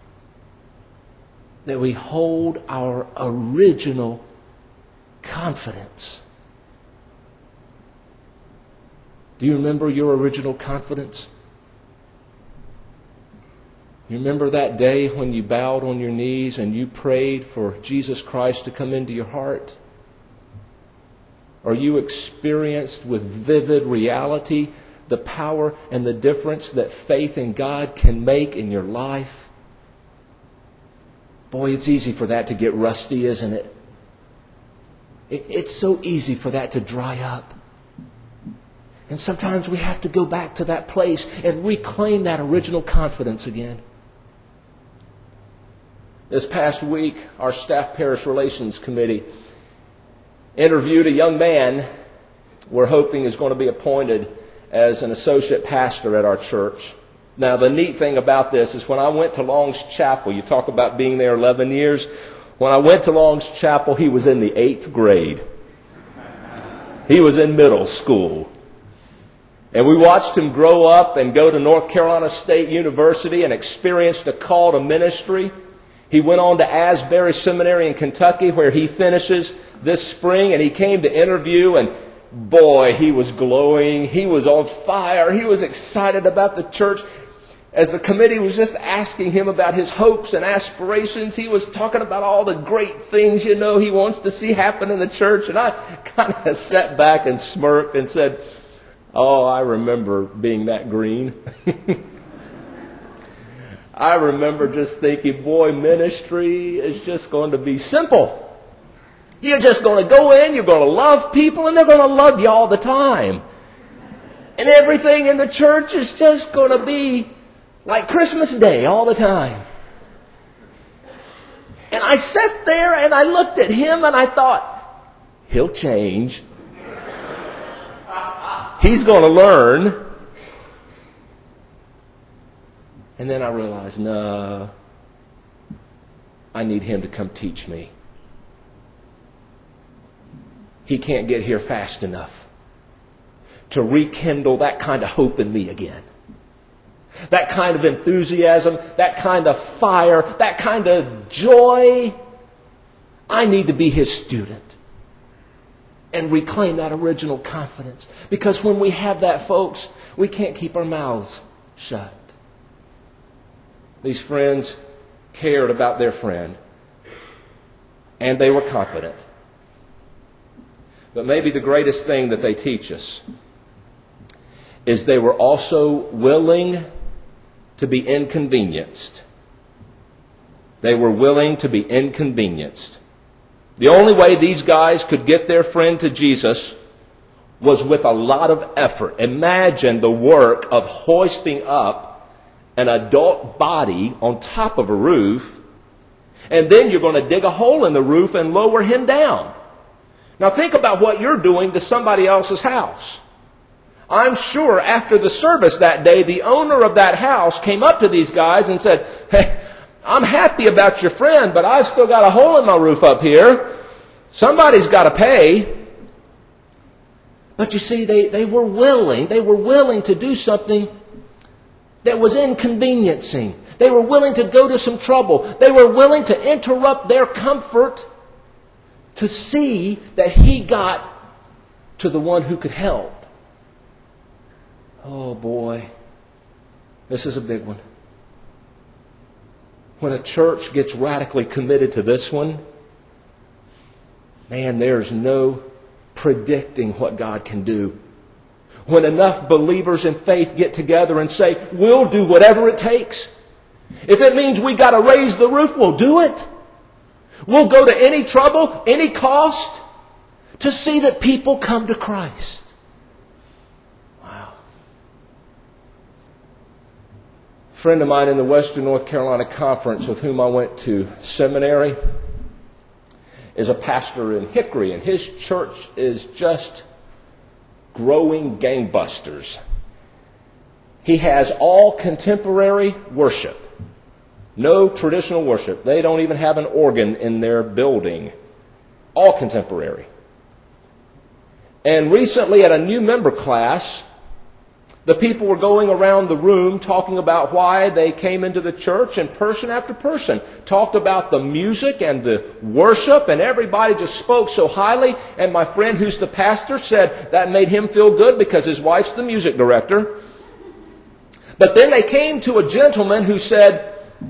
That we hold our original confidence. Do you remember your original confidence? You remember that day when you bowed on your knees and you prayed for Jesus Christ to come into your heart? Or you experienced with vivid reality the power and the difference that faith in God can make in your life? Boy, it's easy for that to get rusty, isn't it? It's so easy for that to dry up. And sometimes we have to go back to that place and reclaim that original confidence again. This past week, our staff parish relations committee interviewed a young man we're hoping is going to be appointed as an associate pastor at our church. Now, the neat thing about this is when I went to Long's Chapel, you talk about being there 11 years. When I went to Long's Chapel, he was in the 8th grade. He was in middle school. And we watched him grow up and go to North Carolina State University and experienced a call to ministry. He went on to Asbury Seminary in Kentucky, where he finishes this spring, and he came to interview, and boy, he was glowing. He was on fire. He was excited about the church. As the committee was just asking him about his hopes and aspirations, he was talking about all the great things, he wants to see happen in the church. And I kind of sat back and smirked and said, "Oh, I remember being that green." I remember just thinking, boy, ministry is just going to be simple. You're just going to go in, you're going to love people, and they're going to love you all the time. And everything in the church is just going to be like Christmas Day all the time. And I sat there and I looked at him and I thought, he'll change. He's going to learn. And then I realized, no, I need him to come teach me. He can't get here fast enough to rekindle that kind of hope in me again. That kind of enthusiasm, that kind of fire, that kind of joy. I need to be his student and reclaim that original confidence. Because when we have that, folks, we can't keep our mouths shut. These friends cared about their friend, and they were confident. But maybe the greatest thing that they teach us is they were also willing to be inconvenienced. They were willing to be inconvenienced. The only way these guys could get their friend to Jesus was with a lot of effort. Imagine the work of hoisting up an adult body on top of a roof, and then you're going to dig a hole in the roof and lower him down. Now think about what you're doing to somebody else's house. I'm sure after the service that day, the owner of that house came up to these guys and said, hey, I'm happy about your friend, but I've still got a hole in my roof up here. Somebody's got to pay. But you see, they were willing to do something that was inconveniencing. They were willing to go to some trouble. They were willing to interrupt their comfort to see that he got to the one who could help. Oh boy, this is a big one. When a church gets radically committed to this one, man, there's no predicting what God can do. When enough believers in faith get together and say, we'll do whatever it takes. If it means we got to raise the roof, we'll do it. We'll go to any trouble, any cost, to see that people come to Christ. Wow. A friend of mine in the Western North Carolina Conference with whom I went to seminary is a pastor in Hickory, and his church is just growing gangbusters. He has all contemporary worship. No traditional worship. They don't even have an organ in their building. All contemporary. And recently at a new member class, the people were going around the room talking about why they came into the church, and person after person talked about the music and the worship, and everybody just spoke so highly. And my friend who's the pastor said that made him feel good because his wife's the music director. But then they came to a gentleman who said,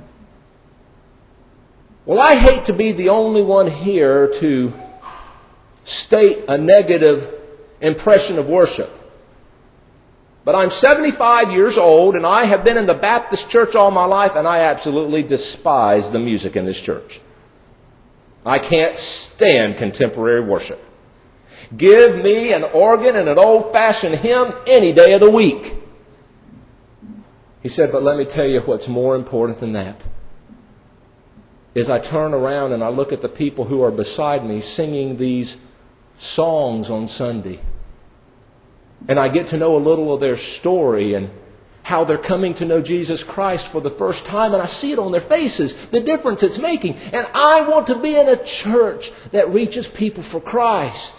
well, I hate to be the only one here to state a negative impression of worship. But I'm 75 years old and I have been in the Baptist church all my life, and I absolutely despise the music in this church. I can't stand contemporary worship. Give me an organ and an old-fashioned hymn any day of the week. He said, but let me tell you what's more important than that. Is I turn around and I look at the people who are beside me singing these songs on Sunday. And I get to know a little of their story and how they're coming to know Jesus Christ for the first time. And I see it on their faces, the difference it's making. And I want to be in a church that reaches people for Christ.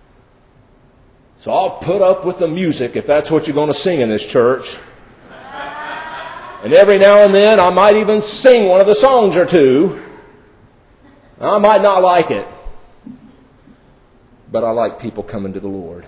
So I'll put up with the music if that's what you're going to sing in this church. And every now and then I might even sing one of the songs or two. I might not like it, but I like people coming to the Lord.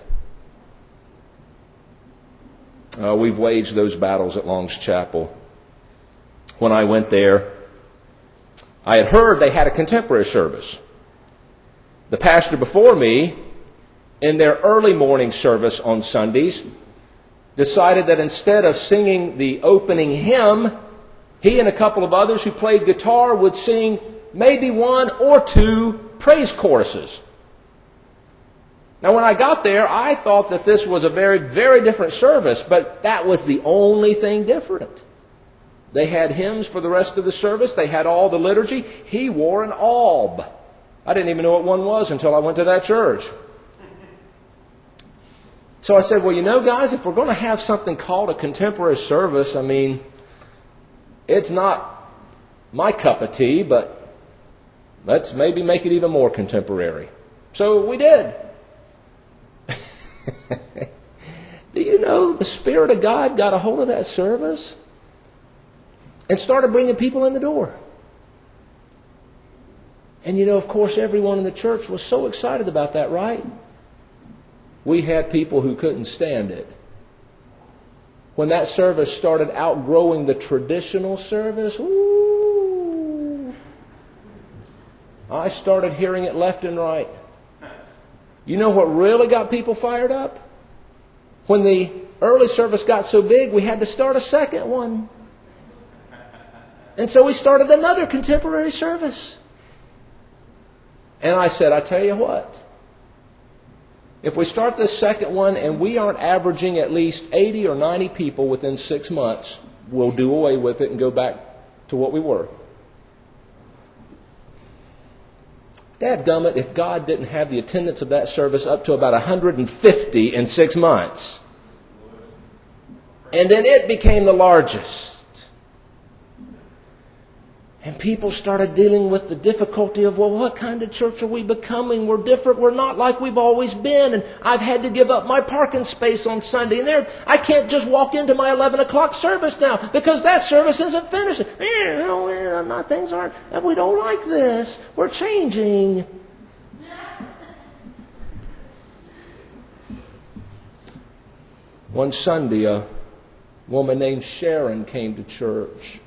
We've waged those battles at Long's Chapel. When I went there, I had heard they had a contemporary service. The pastor before me, in their early morning service on Sundays, decided that instead of singing the opening hymn, he and a couple of others who played guitar would sing maybe 1 or 2 praise choruses. Now, when I got there, I thought that this was a very, very different service, but that was the only thing different. They had hymns for the rest of the service. They had all the liturgy. He wore an alb. I didn't even know what one was until I went to that church. So I said, well, you know, guys, if we're going to have something called a contemporary service, I mean, it's not my cup of tea, but let's maybe make it even more contemporary. So we did. Do you know the Spirit of God got a hold of that service and started bringing people in the door? And you know, of course, everyone in the church was so excited about that, right? We had people who couldn't stand it. When that service started outgrowing the traditional service, ooh, I started hearing it left and right. You know what really got people fired up? When the early service got so big, we had to start a second one. And so we started another contemporary service. And I said, I tell you what, if we start this second one and we aren't averaging at least 80 or 90 people within 6 months, we'll do away with it and go back to what we were. Dadgummit, if God didn't have the attendance of that service up to about 150 in 6 months. And then it became the largest. And people started dealing with the difficulty of, well, what kind of church are we becoming? We're different. We're not like we've always been. And I've had to give up my parking space on Sunday. And I can't just walk into my 11 o'clock service now because that service isn't finished. Things aren't, we don't like this. We're changing. One Sunday, a woman named Sharon came to church.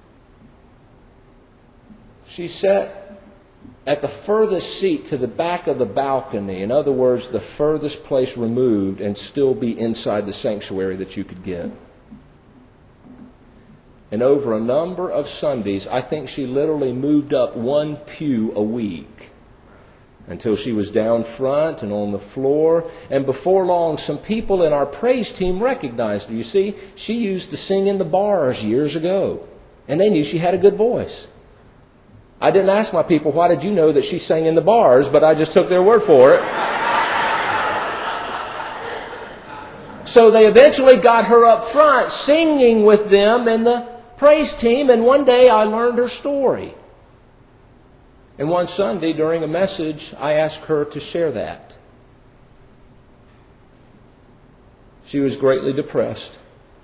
She sat at the furthest seat to the back of the balcony. In other words, the furthest place removed and still be inside the sanctuary that you could get. And over a number of Sundays, I think she literally moved up 1 pew a week until she was down front and on the floor. And before long, some people in our praise team recognized her. You see, she used to sing in the bars years ago, and they knew she had a good voice. I didn't ask my people, why did you know that she sang in the bars? But I just took their word for it. So they eventually got her up front singing with them in the praise team. And one day I learned her story. And one Sunday during a message, I asked her to share that. She was greatly depressed.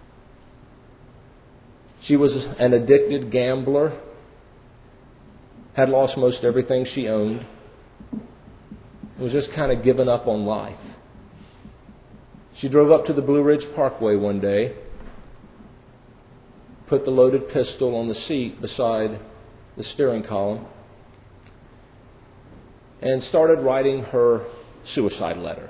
She was an addicted gambler. Had lost most everything she owned. Was just kind of given up on life. She drove up to the Blue Ridge Parkway one day, put the loaded pistol on the seat beside the steering column, and started writing her suicide letter.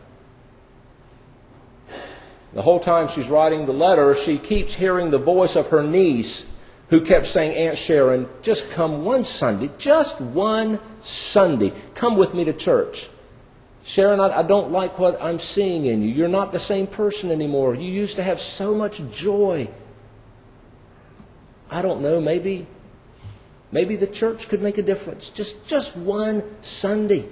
The whole time she's writing the letter, she keeps hearing the voice of her niece, who kept saying, Aunt Sharon, just come one Sunday, just one Sunday. Come with me to church. Sharon, I don't like what I'm seeing in you. You're not the same person anymore. You used to have so much joy. I don't know, maybe the church could make a difference. Just one Sunday.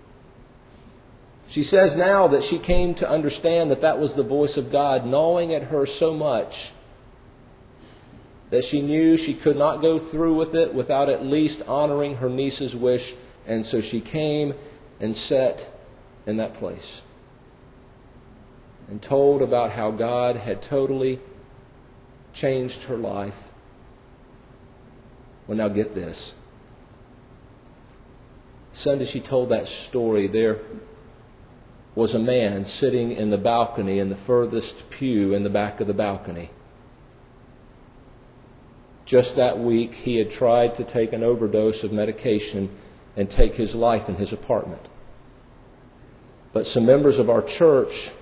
She says now that she came to understand that was the voice of God gnawing at her so much that she knew she could not go through with it without at least honoring her niece's wish. And so she came and sat in that place and told about how God had totally changed her life. Well, now get this. Sunday she told that story, there was a man sitting in the balcony in the furthest pew in the back of the balcony. Just that week, he had tried to take an overdose of medication and take his life in his apartment. But some members of our church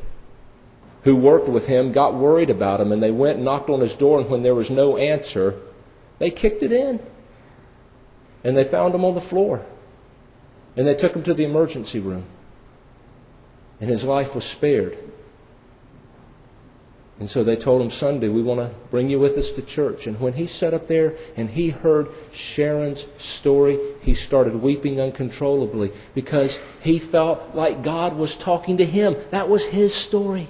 who worked with him got worried about him, and they went and knocked on his door, and when there was no answer, They kicked it in. And they found him on the floor. And they took him to the emergency room. And his life was spared. And so they told him, Sunday, we want to bring you with us to church. And when he sat up there and he heard Sharon's story, he started weeping uncontrollably because he felt like God was talking to him. That was his story.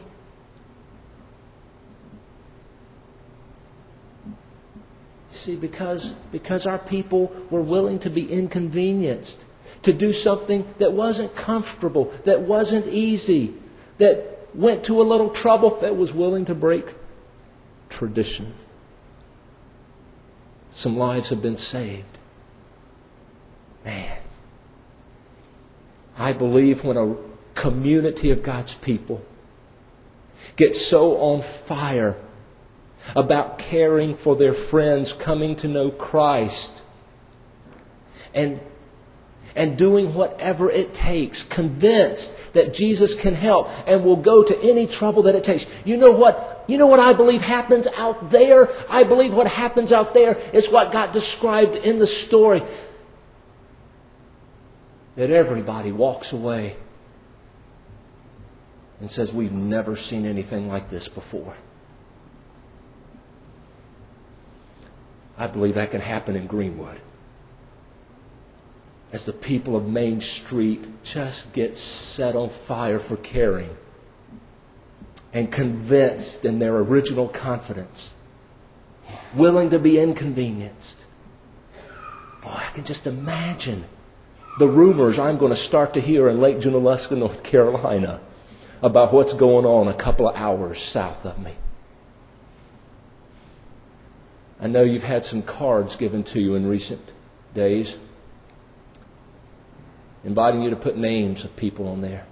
You see, because our people were willing to be inconvenienced, to do something that wasn't comfortable, that wasn't easy, that went to a little trouble, that was willing to break tradition. Some lives have been saved. Man, I believe when a community of God's people gets so on fire about caring for their friends coming to know Christ and doing whatever it takes, convinced that Jesus can help and will go to any trouble that it takes. You know what I believe happens out there? I believe what happens out there is what got described in the story. That everybody walks away and says, we've never seen anything like this before. I believe that can happen in Greenwood. As the people of Main Street just get set on fire for caring and convinced in their original confidence, willing to be inconvenienced. Boy, I can just imagine the rumors I'm going to start to hear in Lake Junaluska, North Carolina, about what's going on a couple of hours south of me. I know you've had some cards given to you in recent days, inviting you to put names of people on there.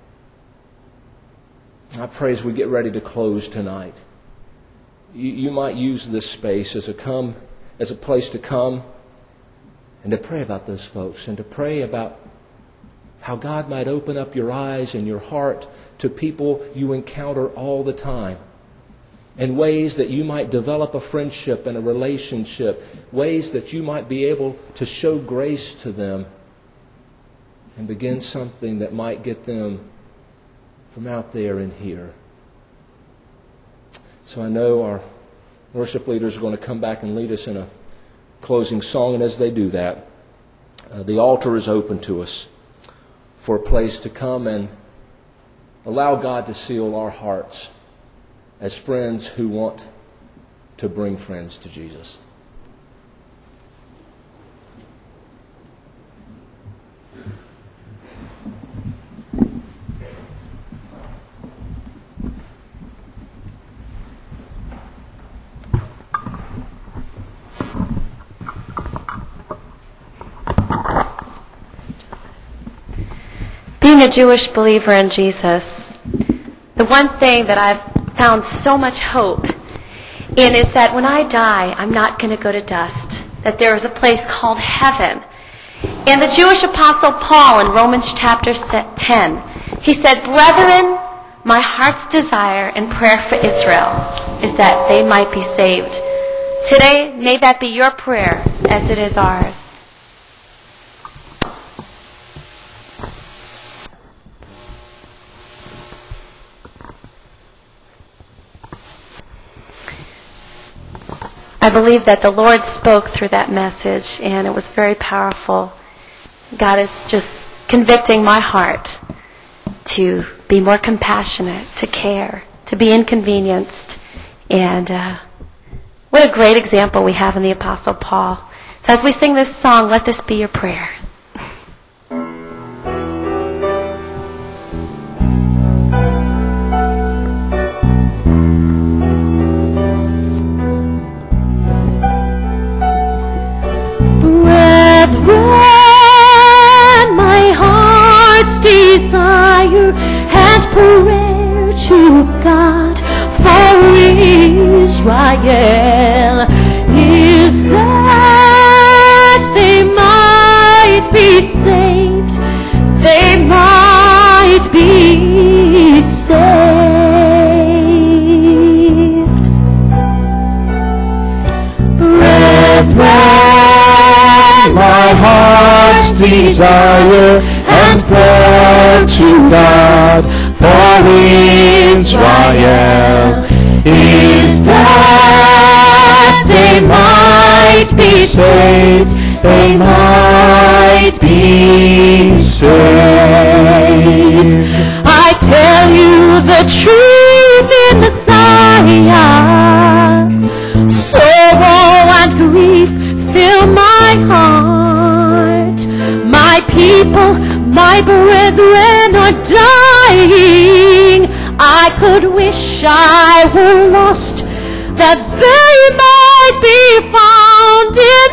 I pray as we get ready to close tonight, you might use this space as a place to come and to pray about those folks and to pray about how God might open up your eyes and your heart to people you encounter all the time, and ways that you might develop a friendship and a relationship, ways that you might be able to show grace to them and begin something that might get them from out there in here. So I know our worship leaders are going to come back and lead us in a closing song, and as they do that, the altar is open to us for a place to come and allow God to seal our hearts as friends who want to bring friends to Jesus. Being a Jewish believer in Jesus, the one thing that I've found so much hope in is that when I die, I'm not going to go to dust, that there is a place called heaven. And the Jewish apostle Paul in Romans chapter 10, he said, "Brethren, my heart's desire and prayer for Israel is that they might be saved." Today, may that be your prayer as it is ours. I believe that the Lord spoke through that message, and it was very powerful. God is just convicting my heart to be more compassionate, to care, to be inconvenienced. And what a great example we have in the Apostle Paul. So as we sing this song, let this be your prayer. My heart's desire and prayer to God for Israel is that they might be saved, they might be saved. Brethren, desire and prayer to God for Israel is that they might be saved, they might be saved. I tell you the truth in Messiah. Sorrow and grief fill my heart. My people, my brethren are dying. I could wish I were lost, that they might be found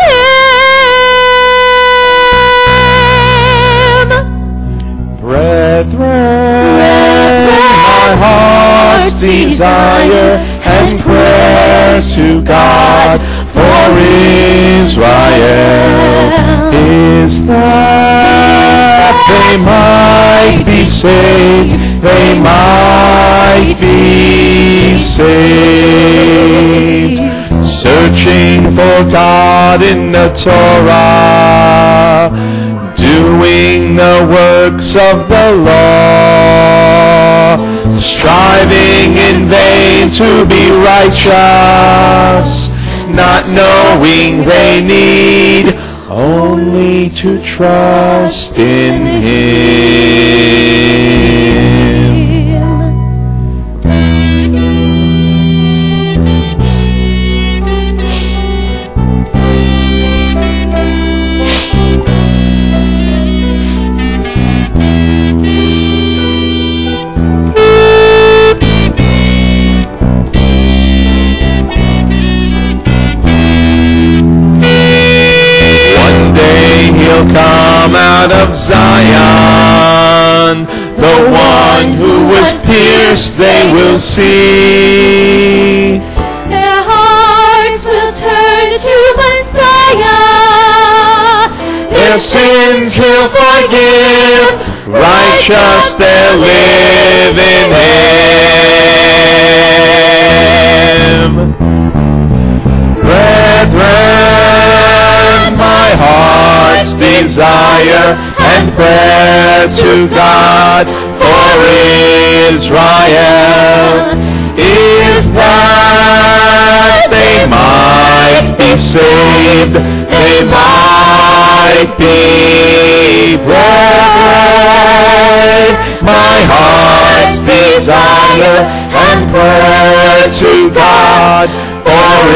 in Him. Brethren, my heart's desire and prayer to God for Israel is that they might be saved, they might be saved. Searching for God in the Torah, doing the works of the law, striving in vain to be righteous, not knowing they need only to trust in Him. He'll come out of Zion, the one who was pierced they will see. Their hearts will turn to Messiah. Their sins He'll forgive, righteous they'll live in Him. Brethren, my heart's desire and prayer to God for Israel is that they might be saved, they might be brethren. My heart's desire and prayer to God for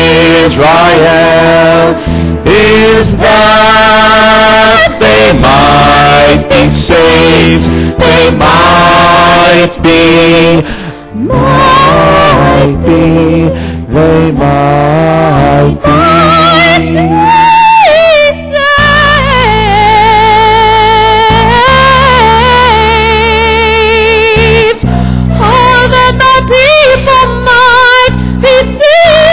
Israel is that they might be saved, they might be, they might be. Saved. Oh, that my people might be saved.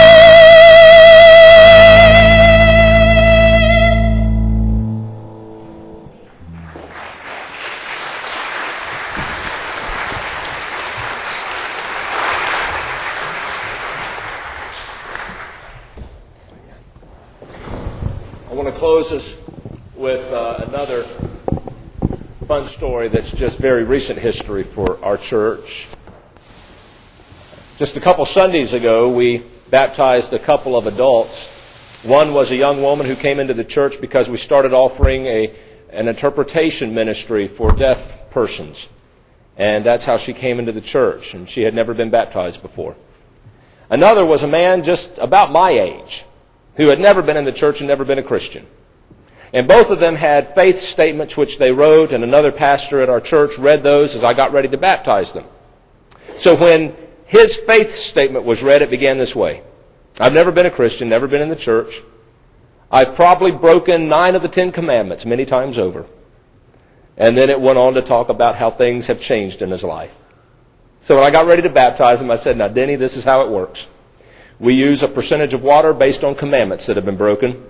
I want to close us with another fun story that's just very recent history for our church. Just a couple Sundays ago, we baptized a couple of adults. One was a young woman who came into the church because we started offering an interpretation ministry for deaf persons. And that's how she came into the church, and she had never been baptized before. Another was a man just about my age who had never been in the church and never been a Christian. And both of them had faith statements which they wrote, and another pastor at our church read those as I got ready to baptize them. So when his faith statement was read, it began this way. I've never been a Christian, never been in the church. I've probably broken 9 of the 10 commandments many times over. And then it went on to talk about how things have changed in his life. So when I got ready to baptize him, I said, now, Denny, this is how it works. We use a percentage of water based on commandments that have been broken.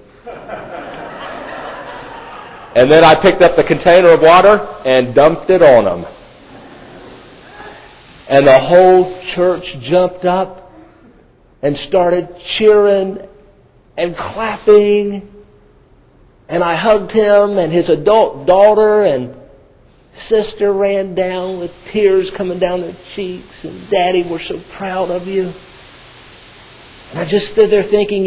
And then I picked up the container of water and dumped it on him. And the whole church jumped up and started cheering and clapping. And I hugged him, and his adult daughter and sister ran down with tears coming down their cheeks. And Daddy, we're so proud of you. And I just stood there thinking,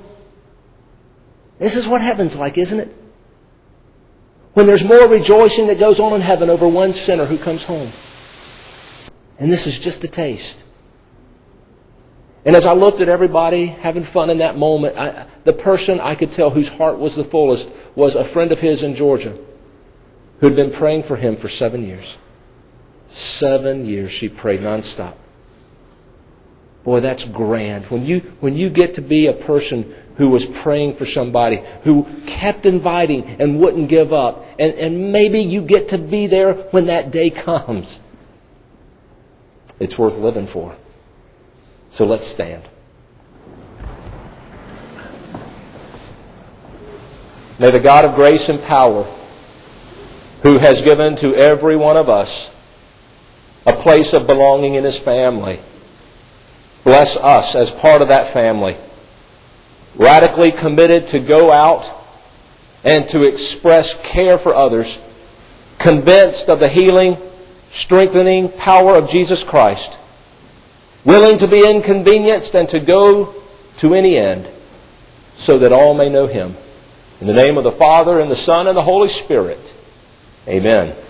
this is what heaven's like, isn't it? When there's more rejoicing that goes on in heaven over one sinner who comes home. And this is just a taste. And as I looked at everybody having fun in that moment, the person I could tell whose heart was the fullest was a friend of his in Georgia who had been praying for him for 7 years. 7 years she prayed nonstop. Boy, that's grand. When you get to be a person who was praying for somebody, who kept inviting and wouldn't give up, and maybe you get to be there when that day comes. It's worth living for. So let's stand. May the God of grace and power, who has given to every one of us a place of belonging in His family, bless us as part of that family, radically committed to go out and to express care for others, convinced of the healing, strengthening power of Jesus Christ, willing to be inconvenienced and to go to any end so that all may know Him. In the name of the Father, and the Son, and the Holy Spirit. Amen.